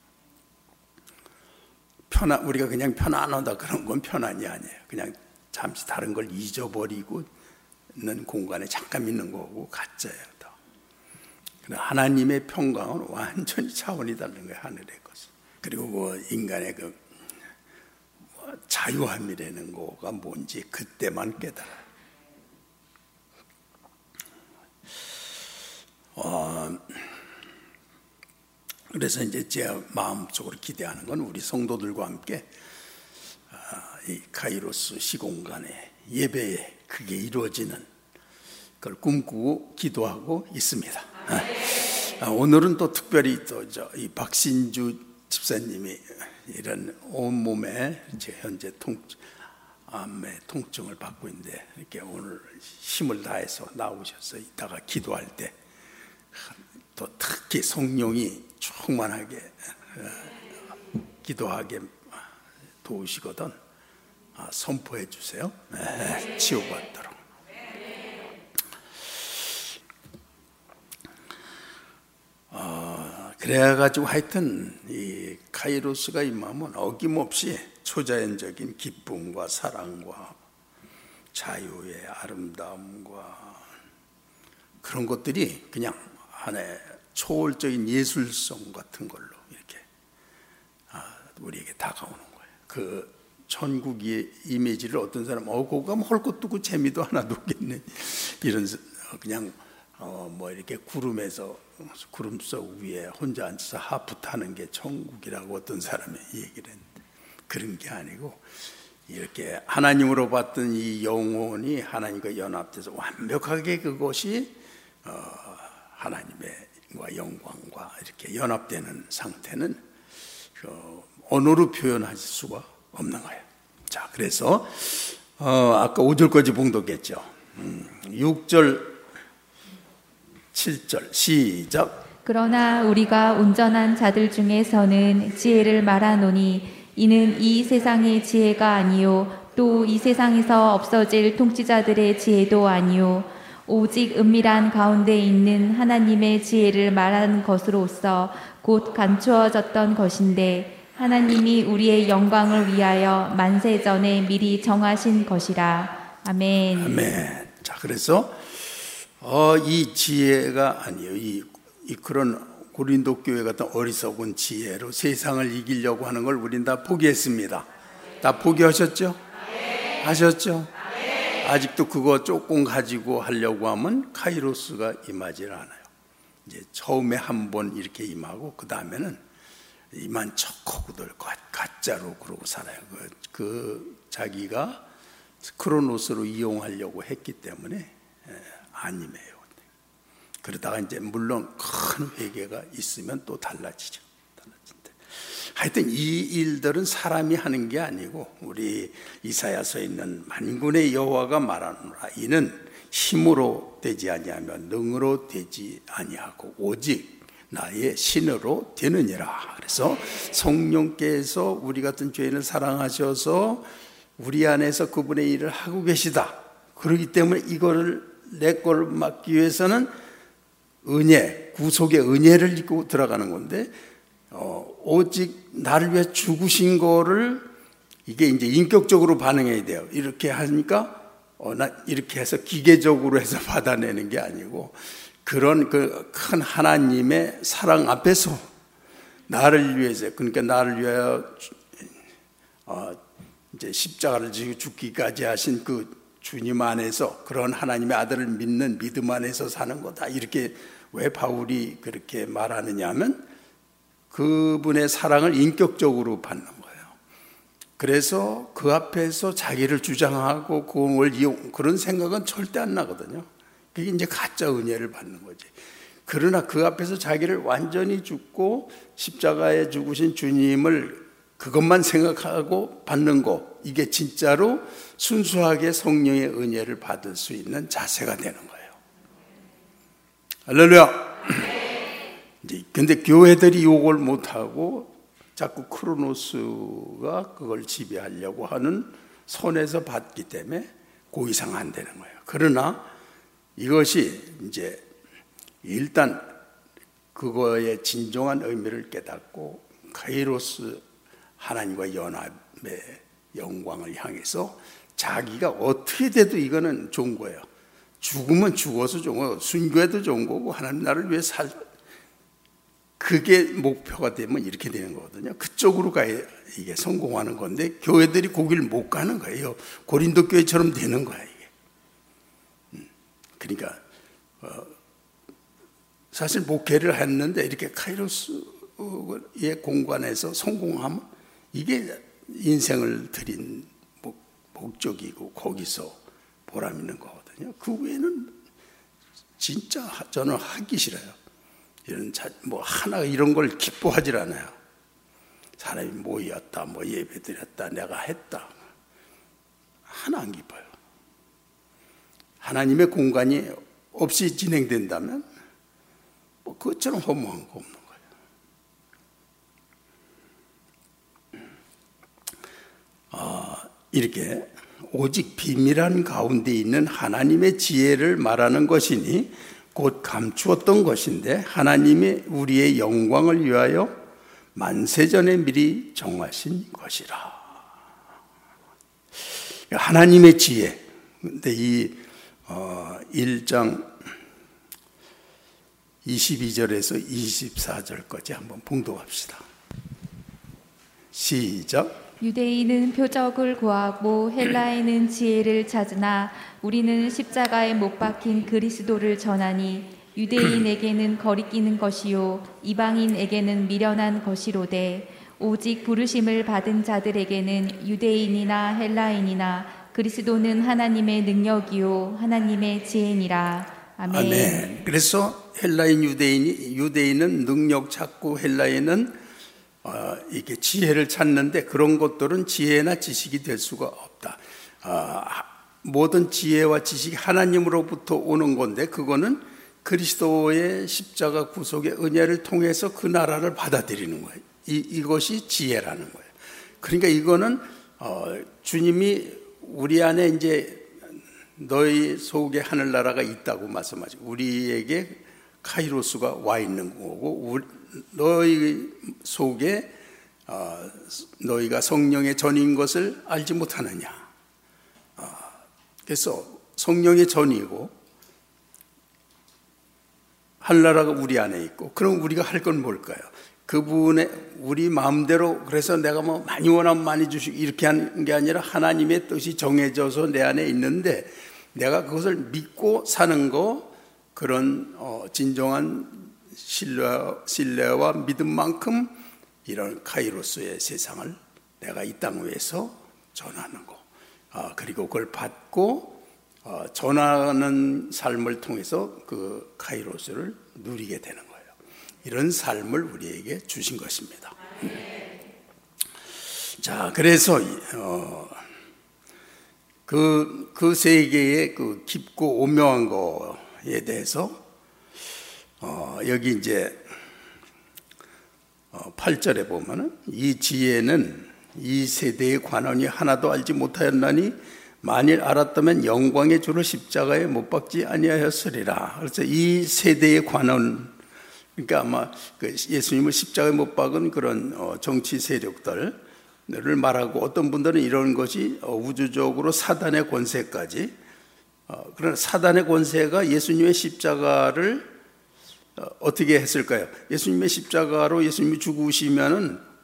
편안, 우리가 그냥 편안하다 그런 건 편안이 아니에요. 그냥 잠시 다른 걸 잊어버리고 있는 공간에 잠깐 있는 거고 가짜예요. 다. 하나님의 평강은 완전히 차원이 다른 거예요. 하늘의 것은. 그리고 그 인간의 그 자유함이라는 거가 뭔지 그때만 깨달아요. 어, 그래서 이제 제 마음속으로 기대하는 건 우리 성도들과 함께 이 카이로스 시공간의 예배에 그게 이루어지는 그걸 꿈꾸고 기도하고 있습니다. 오늘은 또 특별히 또 저 이 박신주 집사님이 이런 온몸에 현재 통, 암의 통증을 받고 있는데 이렇게 오늘 힘을 다해서 나오셔서 이따가 기도할 때 또 특히 성령이 충만하게 기도하게 도우시거든 선포해 주세요. 네, 치유받도록. 어, 그래가지고 하여튼 이 카이로스가 임하면 어김없이 초자연적인 기쁨과 사랑과 자유의 아름다움과 그런 것들이 그냥 하나의 초월적인 예술성 같은 걸로 이렇게 우리에게 다가오는 거예요. 그 천국의 이미지를 어떤 사람은 어, 그거 가면 할 것도 없고 재미도 하나도 없겠네. 이런 그냥 어, 뭐 이렇게 구름에서 구름 속 위에 혼자 앉아서 하프 타는 게 천국이라고 어떤 사람이 얘기를 했는데 그런 게 아니고 이렇게 하나님으로 봤던 이 영혼이 하나님과 연합돼서 완벽하게 그것이 어, 하나님의 영광과 이렇게 연합되는 상태는 그 언어로 표현할 수가 없는 거예요. 자, 그래서 어, 아까 오 절까지 봉독했죠. 음, 육 절, 칠 절 시작. 그러나 우리가 온전한 자들 중에서는 지혜를 말하노니 이는 이 세상의 지혜가 아니요 또 이 세상에서 없어질 통치자들의 지혜도 아니요 오직 은밀한 가운데 있는 하나님의 지혜를 말하는 것으로서 곧 감추어졌던 것인데 하나님이 우리의 영광을 위하여 만세 전에 미리 정하신 것이라. 아멘. 아멘. 자, 그래서 어, 이 지혜가 아니에요. 이, 이 그런 고린도 교회 같은 어리석은 지혜로 세상을 이기려고 하는 걸 우린 다 포기했습니다. 다 포기하셨죠? 하셨죠? 아직도 그거 조금 가지고 하려고 하면 카이로스가 임하질 않아요. 이제 처음에 한 번 이렇게 임하고 그 다음에는 이만 척하고들 가짜로 그러고 살아요. 그, 그 자기가 크로노스로 이용하려고 했기 때문에 안 임해요. 그러다가 이제 물론 큰 회개가 있으면 또 달라지죠. 달라진대. 하여튼 이 일들은 사람이 하는 게 아니고 우리 이사야서에 있는 만군의 여호와가 말하노라. 이는 힘으로 되지 아니하며 능으로 되지 아니하고 오직 나의 신으로 되느니라. 그래서 성령께서 우리 같은 죄인을 사랑하셔서 우리 안에서 그분의 일을 하고 계시다. 그렇기 때문에 이거를 내 걸 막기 위해서는 은혜, 구속의 은혜를 입고 들어가는 건데 어, 오직 나를 위해 죽으신 거를 이게 이제 인격적으로 반응해야 돼요. 이렇게 하니까 어, 나 이렇게 해서 기계적으로 해서 받아내는 게 아니고 그런 그 큰 하나님의 사랑 앞에서 나를 위해서, 그러니까 나를 위하여 어, 이제 십자가를 지고 죽기까지 하신 그 주님 안에서, 그런 하나님의 아들을 믿는 믿음 안에서 사는 거다, 이렇게 왜 바울이 그렇게 말하느냐 하면 그분의 사랑을 인격적으로 받는 거예요. 그래서 그 앞에서 자기를 주장하고 그걸 이용, 그런 생각은 절대 안 나거든요. 그게 이제 가짜 은혜를 받는 거지. 그러나 그 앞에서 자기를 완전히 죽고 십자가에 죽으신 주님을 그것만 생각하고 받는 거, 이게 진짜로 순수하게 성령의 은혜를 받을 수 있는 자세가 되는 거예요. 할렐루야. 이제 근데 교회들이 이걸 못하고 자꾸 크로노스가 그걸 지배하려고 하는 손에서 받기 때문에 그 이상 안 되는 거예요. 그러나 이것이 이제 일단 그거의 진정한 의미를 깨닫고 카이로스, 하나님과 연합의 영광을 향해서 자기가 어떻게 돼도 이거는 좋은 거예요. 죽으면 죽어서 좋은 거고, 순교해도 좋은 거고, 하나님 나를 위해 살, 그게 목표가 되면 이렇게 되는 거거든요. 그쪽으로 가야 이게 성공하는 건데 교회들이 거기를 못 가는 거예요. 고린도 교회처럼 되는 거야 이게. 그러니까 어, 사실 목회를 했는데 이렇게 카이로스의 공간에서 성공하면 이게 인생을 드린 목적이고 거기서 보람 있는 거거든요. 그 외에는 진짜 저는 하기 싫어요. 이런 뭐 하나 이런 걸 기뻐하질 않아요. 사람이 모였다, 뭐 예배드렸다, 내가 했다, 하나 안 기뻐요. 하나님의 공간이 없이 진행된다면 뭐 그것처럼 허무한 거 없는 거예요. 아, 이렇게 오직 비밀한 가운데 있는 하나님의 지혜를 말하는 것이니 곧 감추었던 것인데 하나님이 우리의 영광을 위하여 만세전에 미리 정하신 것이라. 하나님의 지혜. 근데 이 어, 일 장 이십이 절에서 이십사 절까지 한번 봉독합시다. 시작. 유대인은 표적을 구하고 헬라인은 지혜를 찾으나 우리는 십자가에 못 박힌 그리스도를 전하니 유대인에게는 거리끼는 것이요 이방인에게는 미련한 것이로되 오직 부르심을 받은 자들에게는 유대인이나 헬라인이나 그리스도는 하나님의 능력이요 하나님의 지혜니라. 아멘. 아멘. 그래서 헬라인 유대인이 유대인은 능력 찾고 헬라인은 어, 이게 지혜를 찾는데 그런 것들은 지혜나 지식이 될 수가 없다. 어, 모든 지혜와 지식이 하나님으로부터 오는 건데 그거는 그리스도의 십자가 구속의 은혜를 통해서 그 나라를 받아들이는 거예요. 이, 이것이 지혜라는 거예요. 그러니까 이거는 어, 주님이 우리 안에 이제 너희 속에 하늘나라가 있다고 말씀하시고 우리에게 카이로스가 와 있는 거고 우리, 너희 속에 어, 너희가 성령의 전인 것을 알지 못하느냐. 어, 그래서 성령의 전이고 하늘나라가 우리 안에 있고 그럼 우리가 할 건 뭘까요? 그분의 우리 마음대로 그래서 내가 뭐 많이 원하면 많이 주시고 이렇게 하는 게 아니라 하나님의 뜻이 정해져서 내 안에 있는데 내가 그것을 믿고 사는 거 그런 어, 진정한 신뢰, 신뢰와 믿음만큼 이런 카이로스의 세상을 내가 이 땅 위에서 전하는 거 어, 그리고 그걸 받고 어, 전하는 삶을 통해서 그 카이로스를 누리게 되는 거예요. 이런 삶을 우리에게 주신 것입니다. 자, 그래서 어, 그, 그 세계의 그 깊고 오묘한 거에 대해서 어, 여기 이제 어, 팔 절에 보면은 이 지혜는 이 세대의 관원이 하나도 알지 못하였나니 만일 알았다면 영광의 주로 십자가에 못 박지 아니하였으리라. 그래서 이 세대의 관원, 그러니까 아마 그 예수님을 십자가에 못 박은 그런 어, 정치 세력들을 말하고 어떤 분들은 이런 것이 어, 우주적으로 사단의 권세까지 어, 그러나 사단의 권세가 예수님의 십자가를 어, 어떻게 했을까요? 예수님의 십자가로 예수님이 죽으시면은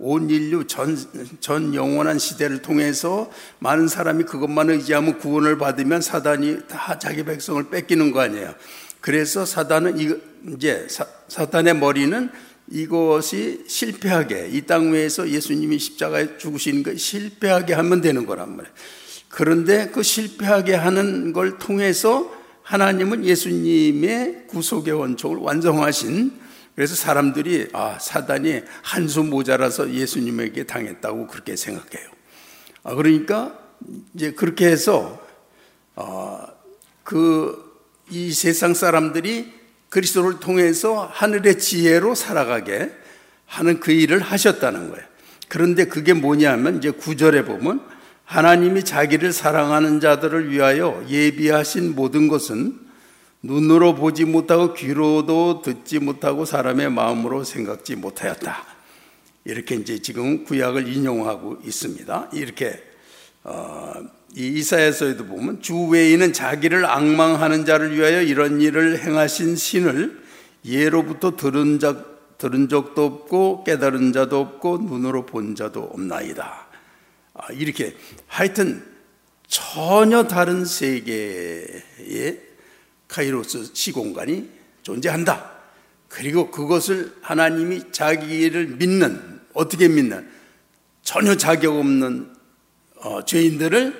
온 인류 전, 전 영원한 시대를 통해서 많은 사람이 그것만 의지하면 구원을 받으면 사단이 다 자기 백성을 뺏기는 거 아니에요. 그래서 사단은 이, 이제 사, 사단의 머리는 이것이 실패하게, 이 땅 위에서 예수님이 십자가에 죽으시는 거 실패하게 하면 되는 거란 말이에요. 그런데 그 실패하게 하는 걸 통해서 하나님은 예수님의 구속의 원칙을 완성하신, 그래서 사람들이 아 사단이 한 수 모자라서 예수님에게 당했다고 그렇게 생각해요. 아, 그러니까 이제 그렇게 해서 어, 그 이 세상 사람들이 그리스도를 통해서 하늘의 지혜로 살아가게 하는 그 일을 하셨다는 거예요. 그런데 그게 뭐냐면 이제 구 절에 보면 하나님이 자기를 사랑하는 자들을 위하여 예비하신 모든 것은 눈으로 보지 못하고 귀로도 듣지 못하고 사람의 마음으로 생각지 못하였다. 이렇게 이제 지금 구약을 인용하고 있습니다. 이렇게 어, 이 이사야서에도 보면 주 외에는 자기를 앙망하는 자를 위하여 이런 일을 행하신 신을 예로부터 들은 자 들은 적도 없고 깨달은 자도 없고 눈으로 본 자도 없나이다. 아, 이렇게 하여튼 전혀 다른 세계의 카이로스 시공간이 존재한다. 그리고 그것을 하나님이 자기를 믿는, 어떻게 믿는, 전혀 자격 없는 어, 죄인들을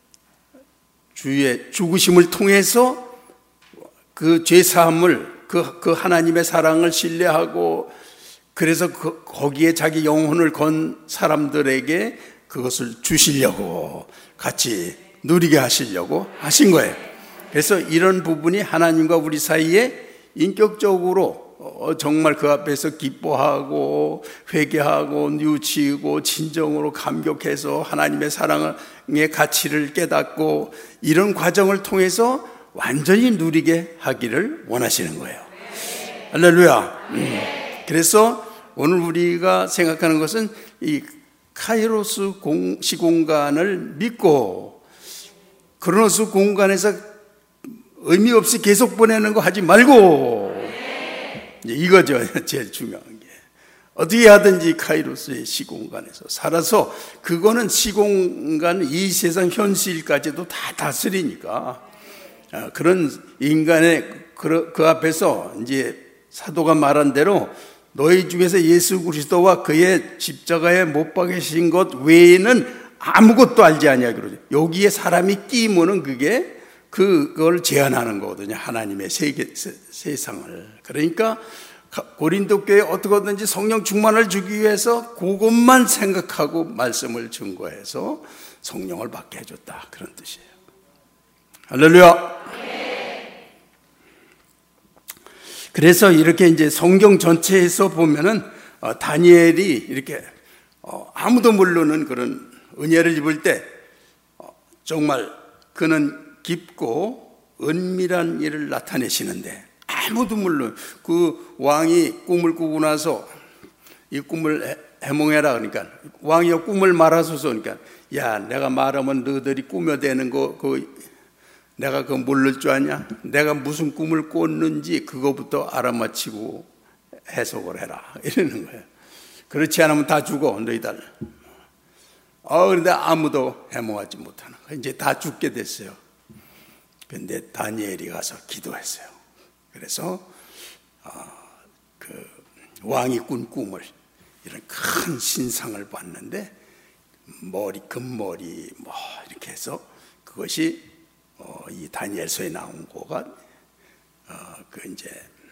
주의 죽으심을 통해서 그 죄사함을, 그, 그 하나님의 사랑을 신뢰하고 그래서 그, 거기에 자기 영혼을 건 사람들에게 그것을 주시려고, 같이 누리게 하시려고 하신 거예요. 그래서 이런 부분이 하나님과 우리 사이에 인격적으로 정말 그 앞에서 기뻐하고 회개하고 뉘우치고 진정으로 감격해서 하나님의 사랑의 가치를 깨닫고 이런 과정을 통해서 완전히 누리게 하기를 원하시는 거예요. 할렐루야. 음. 그래서 오늘 우리가 생각하는 것은 이 카이로스 공, 시공간을 믿고 크로노스 공간에서 의미 없이 계속 보내는 거 하지 말고, 이거죠. 제일 중요한 게. 어떻게 하든지 카이로스의 시공간에서 살아서, 그거는 시공간, 이 세상 현실까지도 다 다스리니까, 그런 인간의 그, 그 앞에서 이제 사도가 말한 대로 너희 중에서 예수 그리스도와 그의 십자가에 못 박히신 것 외에는 아무것도 알지 아니야 그러죠. 여기에 사람이 끼면은 그게 그걸 제한하는 거거든요. 하나님의 세계, 세, 세상을. 그러니까 고린도 교회에 어떻게든지 성령 충만을 주기 위해서 그것만 생각하고 말씀을 증거해서 성령을 받게 해줬다, 그런 뜻이에요. 할렐루야. 그래서 이렇게 이제 성경 전체에서 보면은 어, 다니엘이 이렇게 어, 아무도 모르는 그런 은혜를 입을 때 어, 정말 그는 깊고 은밀한 일을 나타내시는데, 아무도 모르는 그 왕이 꿈을 꾸고 나서 이 꿈을 해몽해라 그러니까 왕이 꿈을 말하소서, 그러니까 야 내가 말하면 너희들이 꾸며대는 거 그 내가 그거 모를 줄 아냐? 내가 무슨 꿈을 꿨는지 그거부터 알아맞히고 해석을 해라, 이러는 거예요. 그렇지 않으면 다 죽어 너희들. 어, 그런데 아무도 해몽하지 못하는 거예요. 이제 다 죽게 됐어요. 그런데 다니엘이 가서 기도했어요. 그래서 어, 그 왕이 꾼 꿈을, 이런 큰 신상을 봤는데 머리 금머리 뭐 이렇게 해서 그것이 어, 이 다니엘서에 나온 거가 어, 그 이제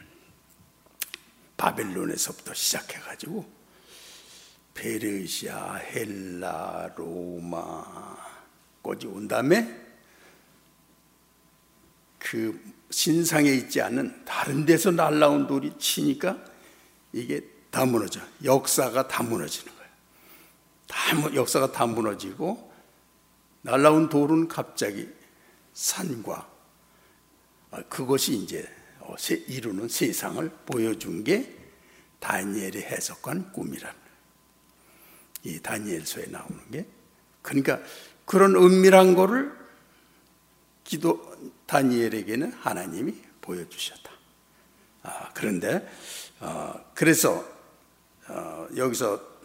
바벨론에서부터 시작해가지고 페르시아, 헬라, 로마까지 온 다음에 그 신상에 있지 않은 다른 데서 날라온 돌이 치니까 이게 다 무너져. 역사가 다 무너지는 거예요. 다, 역사가 다 무너지고 날라온 돌은 갑자기 산과 그것이 이제 이루는 세상을 보여준 게 다니엘이 해석한 꿈이라는, 이 다니엘서에 나오는 게. 그러니까 그런 은밀한 거를 기도 다니엘에게는 하나님이 보여주셨다. 아, 그런데 어, 그래서 어, 여기서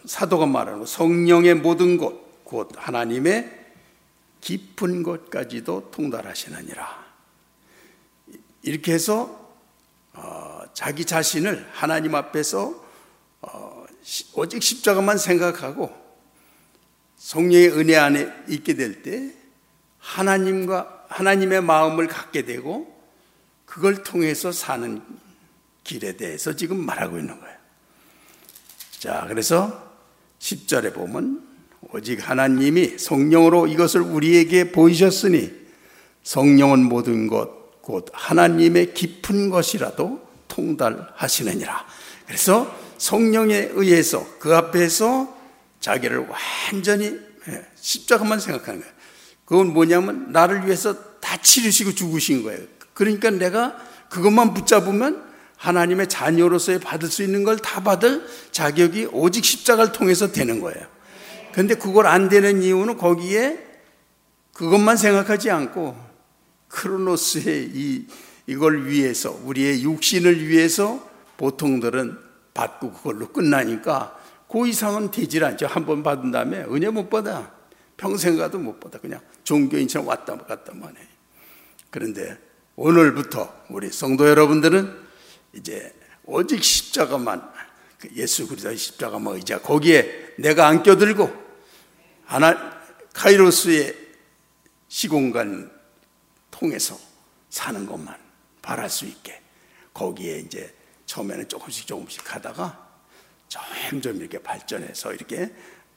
사도가 말하는 성령의 모든 것, 곧 하나님의 깊은 것까지도 통달하시느니라. 이렇게 해서 어, 자기 자신을 하나님 앞에서 어, 오직 십자가만 생각하고 성령의 은혜 안에 있게 될 때 하나님과 하나님의 마음을 갖게 되고 그걸 통해서 사는 길에 대해서 지금 말하고 있는 거예요. 자, 그래서 십 절에 보면 오직 하나님이 성령으로 이것을 우리에게 보이셨으니 성령은 모든 것, 곧 하나님의 깊은 것이라도 통달하시느니라. 그래서 성령에 의해서 그 앞에서 자기를 완전히 십자가만 생각하는 거예요. 그건 뭐냐면 나를 위해서 다 치르시고 죽으신 거예요. 그러니까 내가 그것만 붙잡으면 하나님의 자녀로서의 받을 수 있는 걸 다 받을 자격이 오직 십자가를 통해서 되는 거예요. 그런데 그걸 안 되는 이유는 거기에 그것만 생각하지 않고 크로노스의 이, 이걸 위해서, 우리의 육신을 위해서 보통들은 받고 그걸로 끝나니까 그 이상은 되질 않죠. 한 번 받은 다음에 은혜 못 받아. 평생 가도 못 받아. 그냥 종교인처럼 왔다 갔다만 해. 그런데 오늘부터 우리 성도 여러분들은 이제 오직 십자가만, 예수 그리스도의 십자가만 의지하 거기에 내가 안 껴들고 하나 카이로스의 시공간 통해서 사는 것만 바랄 수 있게 거기에 이제 처음에는 조금씩 조금씩 하다가 점점 이렇게 발전해서 이렇게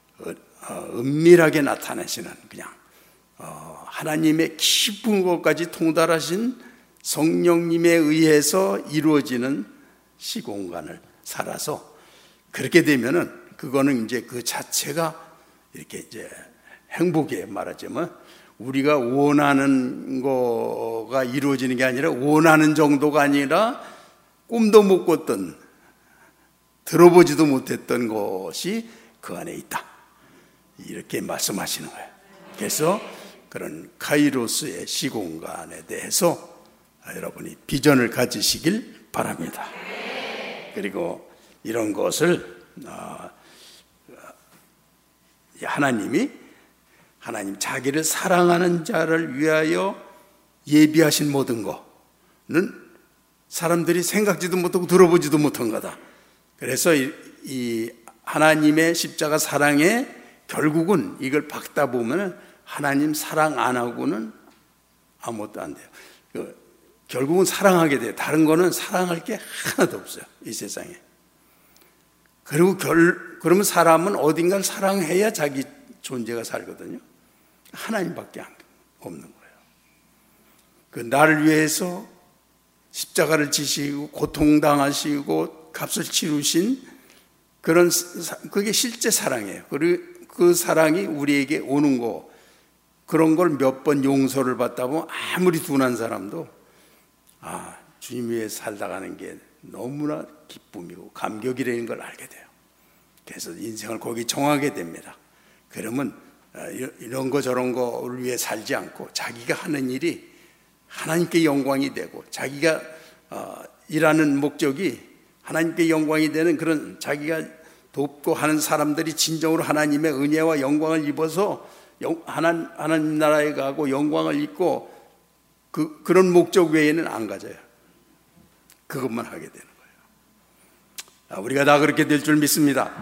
은밀하게 나타나시는 그냥 하나님의 깊은 것까지 통달하신 성령님에 의해서 이루어지는 시공간을 살아서 그렇게 되면은 그거는 이제 그 자체가 이렇게 이제 행복에 말하자면 우리가 원하는 거가 이루어지는 게 아니라 원하는 정도가 아니라 꿈도 못 꿨던 들어보지도 못했던 것이 그 안에 있다. 이렇게 말씀하시는 거예요. 그래서 그런 카이로스의 시공간에 대해서 여러분이 비전을 가지시길 바랍니다. 그리고 이런 것을 하나님이 하나님 자기를 사랑하는 자를 위하여 예비하신 모든 것은 사람들이 생각지도 못하고 들어보지도 못한 거다. 그래서 이 하나님의 십자가 사랑에 결국은 이걸 박다 보면 하나님 사랑 안 하고는 아무것도 안 돼요. 결국은 사랑하게 돼요. 다른 거는 사랑할 게 하나도 없어요, 이 세상에. 그리고 결, 그러면 사람은 어딘가를 사랑해야 자기 존재가 살거든요. 하나님밖에 없는 거예요. 그 나를 위해서 십자가를 지시고 고통당하시고 값을 치르신 그런, 그게 실제 사랑이에요. 그리고 그 사랑이 우리에게 오는 거, 그런 걸 몇 번 용서를 받다 보면 아무리 둔한 사람도 아, 주님 위해 살다 가는 게 너무나 기쁨이고 감격이라는 걸 알게 돼요. 그래서 인생을 거기 정하게 됩니다. 그러면 이런 거 저런 거를 위해 살지 않고 자기가 하는 일이 하나님께 영광이 되고 자기가 일하는 목적이 하나님께 영광이 되는 그런 자기가 돕고 하는 사람들이 진정으로 하나님의 은혜와 영광을 입어서 하나님, 하나님 나라에 가고 영광을 입고 그, 그런 목적 외에는 안 가져요. 그것만 하게 되는 거예요. 우리가 다 그렇게 될 줄 믿습니다.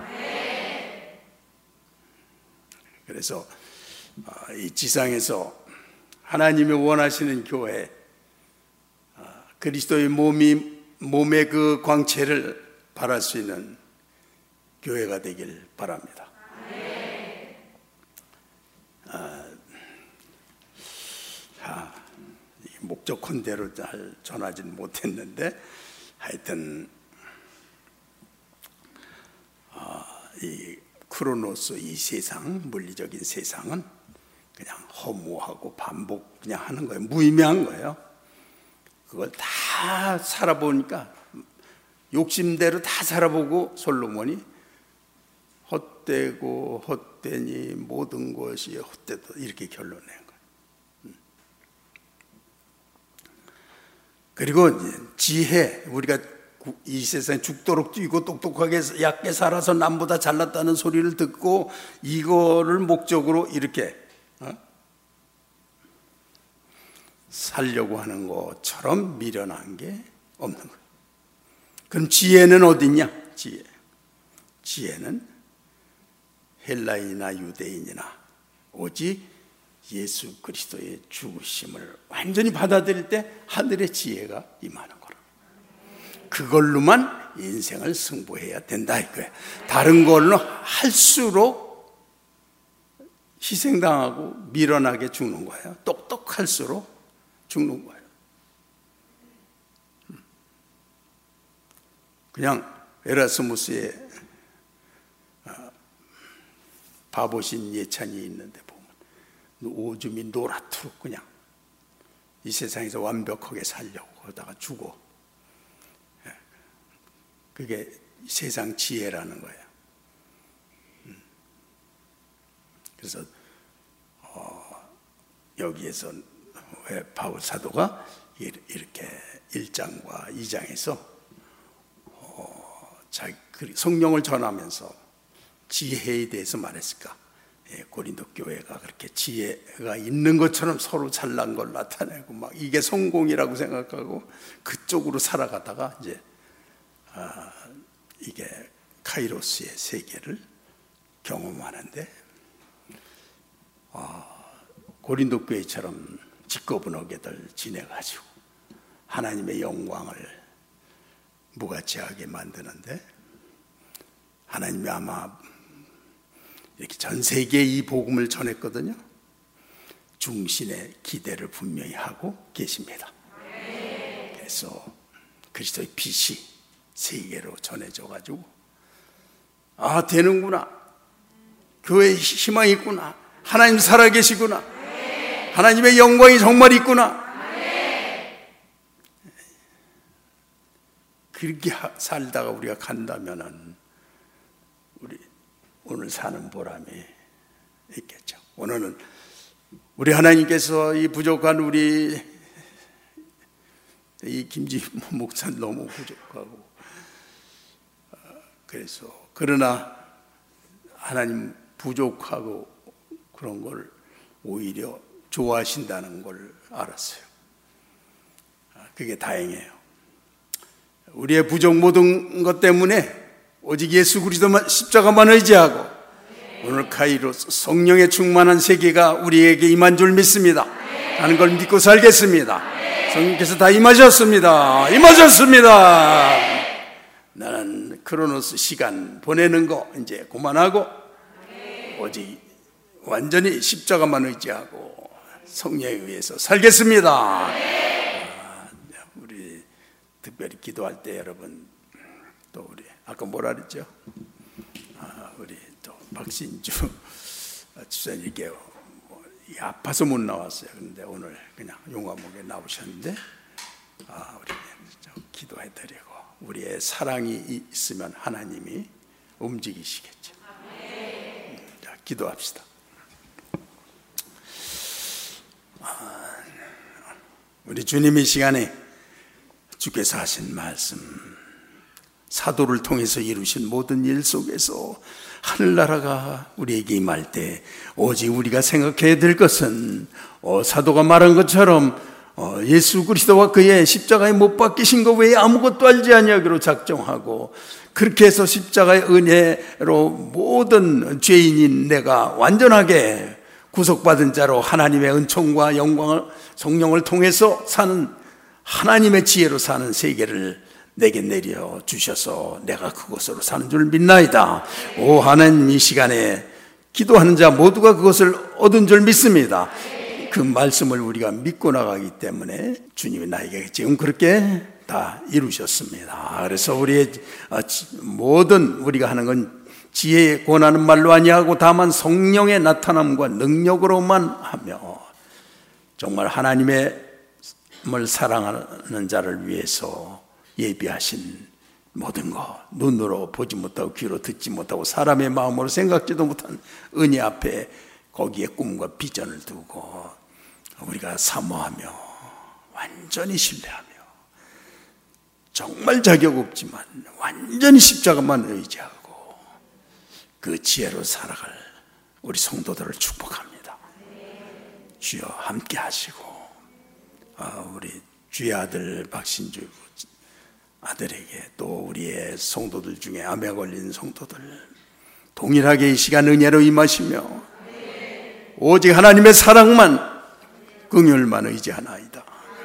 그래서 이 지상에서 하나님이 원하시는 교회, 그리스도의 몸이 몸의 그 광채를 발할 수 있는 교회가 되길 바랍니다. 아, 아, 목적혼대로 잘 전하지는 못했는데 하여튼 아, 이 크로노스 이 세상, 물리적인 세상은 그냥 허무하고 반복 그냥 하는 거예요. 무의미한 거예요. 그걸 다 살아보니까 욕심대로 다 살아보고 솔로몬이 헛되고 헛되니 모든 것이 헛되다 이렇게 결론낸 거예요. 그리고 지혜, 우리가 이 세상에 죽도록 뛰고 똑똑하게 얕게 살아서 남보다 잘났다는 소리를 듣고 이거를 목적으로 이렇게 어? 살려고 하는 것처럼 미련한 게 없는 거예요. 그럼 지혜는 어딨냐? 지혜. 지혜는 헬라인이나 유대인이나 오직 예수 그리스도의 죽으심을 완전히 받아들일 때 하늘의 지혜가 임하는 거라. 그걸로만 인생을 승부해야 된다 이거야. 다른 걸로 할수록 희생당하고 미련하게 죽는 거예요. 똑똑할수록 죽는 거예요. 그냥 에라스무스의 바보신 예찬이 있는데 보면 오줌이 노랗도록 그냥 이 세상에서 완벽하게 살려고 하다가 죽어. 그게 세상 지혜라는 거예요. 그래서 어, 여기에서 왜 바울 사도가 이렇게 일 장과 이 장에서 어, 자기 성령을 전하면서 지혜에 대해서 말했을까? 예, 고린도 교회가 그렇게 지혜가 있는 것처럼 서로 잘난 걸 나타내고 막 이게 성공이라고 생각하고 그쪽으로 살아가다가 이제 아, 이게 카이로스의 세계를 경험하는데 아, 고린도 교회처럼 직거분하게들 지내가지고 하나님의 영광을 무가치하게 만드는데 하나님이 아마 이렇게 전 세계에 이 복음을 전했거든요. 중신의 기대를 분명히 하고 계십니다. 그래서 그리스도의 빛이 세계로 전해져가지고 아 되는구나, 교회에 희망이 있구나, 하나님 살아계시구나, 하나님의 영광이 정말 있구나. 그렇게 살다가 우리가 간다면은 우리 오늘 사는 보람이 있겠죠. 오늘은 우리 하나님께서 이 부족한 우리 이 김지 목사 너무 부족하고 그래서 그러나 하나님 부족하고 그런 걸 오히려 좋아하신다는 걸 알았어요. 그게 다행이에요. 우리의 부족 모든 것 때문에 오직 예수 그리스도만 십자가만 의지하고 오늘 카이로스 성령의 충만한 세계가 우리에게 임한 줄 믿습니다. 하는 걸 믿고 살겠습니다. 성령께서 다 임하셨습니다. 임하셨습니다. 나는 크로노스 시간 보내는 거 이제 그만하고 오직 완전히 십자가만 의지하고 성령에 의해서 살겠습니다. 아, 우리 특별히 기도할 때 여러분 또 우리 아까 뭐라 그랬죠? 아, 우리 또 박신주 집사님께 뭐 아파서 못 나왔어요. 그런데 오늘 그냥 용화목에 나오셨는데 아, 우리 좀 기도해드리고 우리의 사랑이 있으면 하나님이 움직이시겠죠. 자, 기도합시다. 아, 우리 주님 이 시간에 주께서 하신 말씀 사도를 통해서 이루신 모든 일 속에서 하늘나라가 우리에게 임할 때 오직 우리가 생각해야 될 것은 어, 사도가 말한 것처럼 어, 예수 그리스도와 그의 십자가에 못 박히신 것 외에 아무것도 알지 아니하기로 작정하고 그렇게 해서 십자가의 은혜로 모든 죄인인 내가 완전하게 구속받은 자로 하나님의 은총과 영광을 성령을 통해서 사는 하나님의 지혜로 사는 세계를 내게 내려 주셔서 내가 그것으로 사는 줄 믿나이다. 오 하나님, 이 시간에 기도하는 자 모두가 그것을 얻은 줄 믿습니다. 그 말씀을 우리가 믿고 나가기 때문에 주님이 나에게 지금 그렇게 다 이루셨습니다. 그래서 우리의 모든 우리가 하는 건 지혜에 권하는 말로 아니하고 다만 성령의 나타남과 능력으로만 하며 정말 하나님의 을 사랑하는 자를 위해서 예비하신 모든 것, 눈으로 보지 못하고 귀로 듣지 못하고 사람의 마음으로 생각지도 못한 은혜 앞에 거기에 꿈과 비전을 두고 우리가 사모하며 완전히 신뢰하며 정말 자격 없지만 완전히 십자가만 의지하고 그 지혜로 살아갈 우리 성도들을 축복합니다. 주여 함께 하시고 우리 주의 아들 박신주 아들에게 또 우리의 성도들 중에 암에 걸린 성도들 동일하게 이 시간 은혜로 임하시며 오직 하나님의 사랑만 긍휼만 의지하나이다.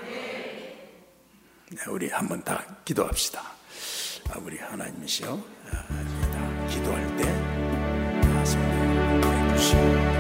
네, 우리 한번 다 기도합시다. 우리 하나님이시여, 기도할 때 성령을 해주시고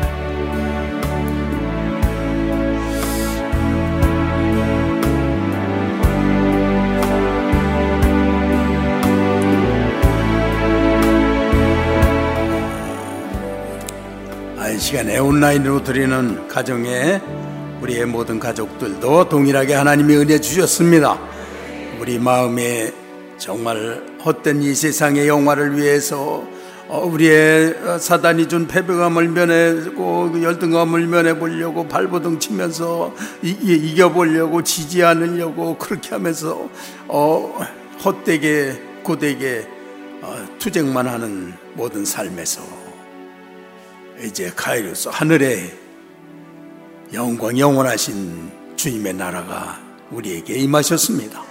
이 시간에 온라인으로 드리는 가정에 우리의 모든 가족들도 동일하게 하나님의 은혜 주셨습니다. 우리 마음에 정말 헛된 이 세상의 영화를 위해서 우리의 사단이 준 패배감을 면하고 열등감을 면해보려고 발버둥 치면서 이겨보려고 지지 않으려고 그렇게 하면서 어, 헛되게 고되게 어, 투쟁만 하는 모든 삶에서 이제 카이로스 하늘의 영광 영원하신 주님의 나라가 우리에게 임하셨습니다.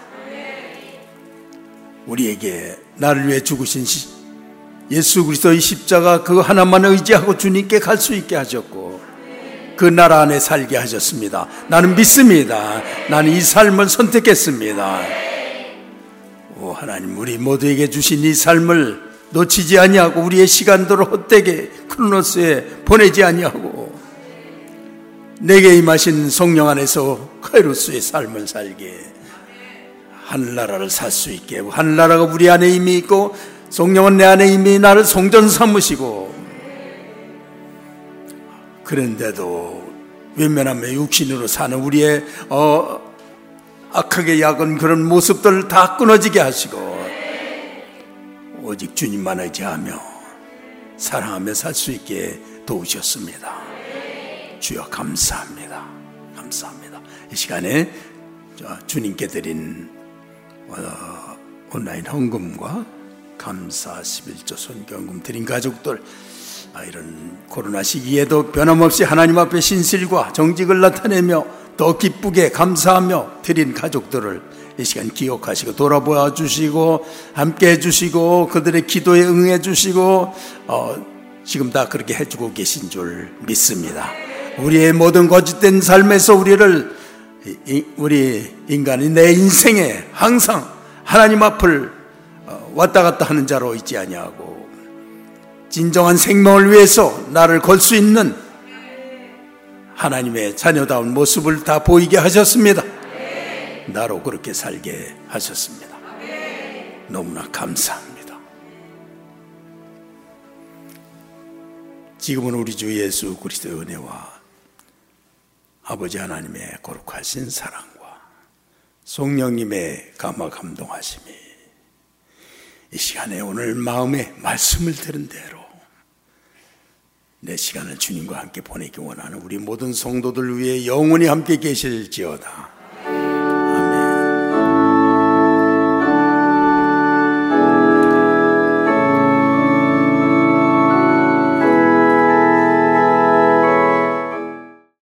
우리에게 나를 위해 죽으신 예수 그리스도의 십자가 그 하나만 의지하고 주님께 갈 수 있게 하셨고 그 나라 안에 살게 하셨습니다. 나는 믿습니다. 나는 이 삶을 선택했습니다. 오 하나님, 우리 모두에게 주신 이 삶을 놓치지 아니하고 우리의 시간들을 헛되게 크로노스에 보내지 아니하고 내게 임하신 성령 안에서 카이로스의 삶을 살게, 하늘나라를 살 수 있게, 하늘나라가 우리 안에 이미 있고 성령은 내 안에 이미 나를 성전 삼으시고, 그런데도 외면하며 육신으로 사는 우리의 어, 악하게 약은 그런 모습들을 다 끊어지게 하시고 오직 주님만 의지하며 사랑하며 살 수 있게 도우셨습니다. 주여 감사합니다. 감사합니다. 이 시간에 주님께 드린 어, 온라인 헌금과 감사 십일조 선교헌금 드린 가족들, 이런 코로나 시기에도 변함없이 하나님 앞에 신실과 정직을 나타내며 더 기쁘게 감사하며 드린 가족들을 이 시간 기억하시고 돌아보아 주시고 함께 해주시고 그들의 기도에 응해 주시고 어, 지금 다 그렇게 해주고 계신 줄 믿습니다. 우리의 모든 거짓된 삶에서 우리를 이, 우리 인간이 내 인생에 항상 하나님 앞을 어, 왔다 갔다 하는 자로 있지 아니하고 진정한 생명을 위해서 나를 걸 수 있는 하나님의 자녀다운 모습을 다 보이게 하셨습니다. 나로 그렇게 살게 하셨습니다. 너무나 감사합니다. 지금은 우리 주 예수 그리스도의 은혜와 아버지 하나님의 거룩하신 사랑과 성령님의 감화 감동하심이 이 시간에 오늘 마음에 말씀을 들은 대로 내 시간을 주님과 함께 보내기 원하는 우리 모든 성도들 위해 영원히 함께 계실지어다.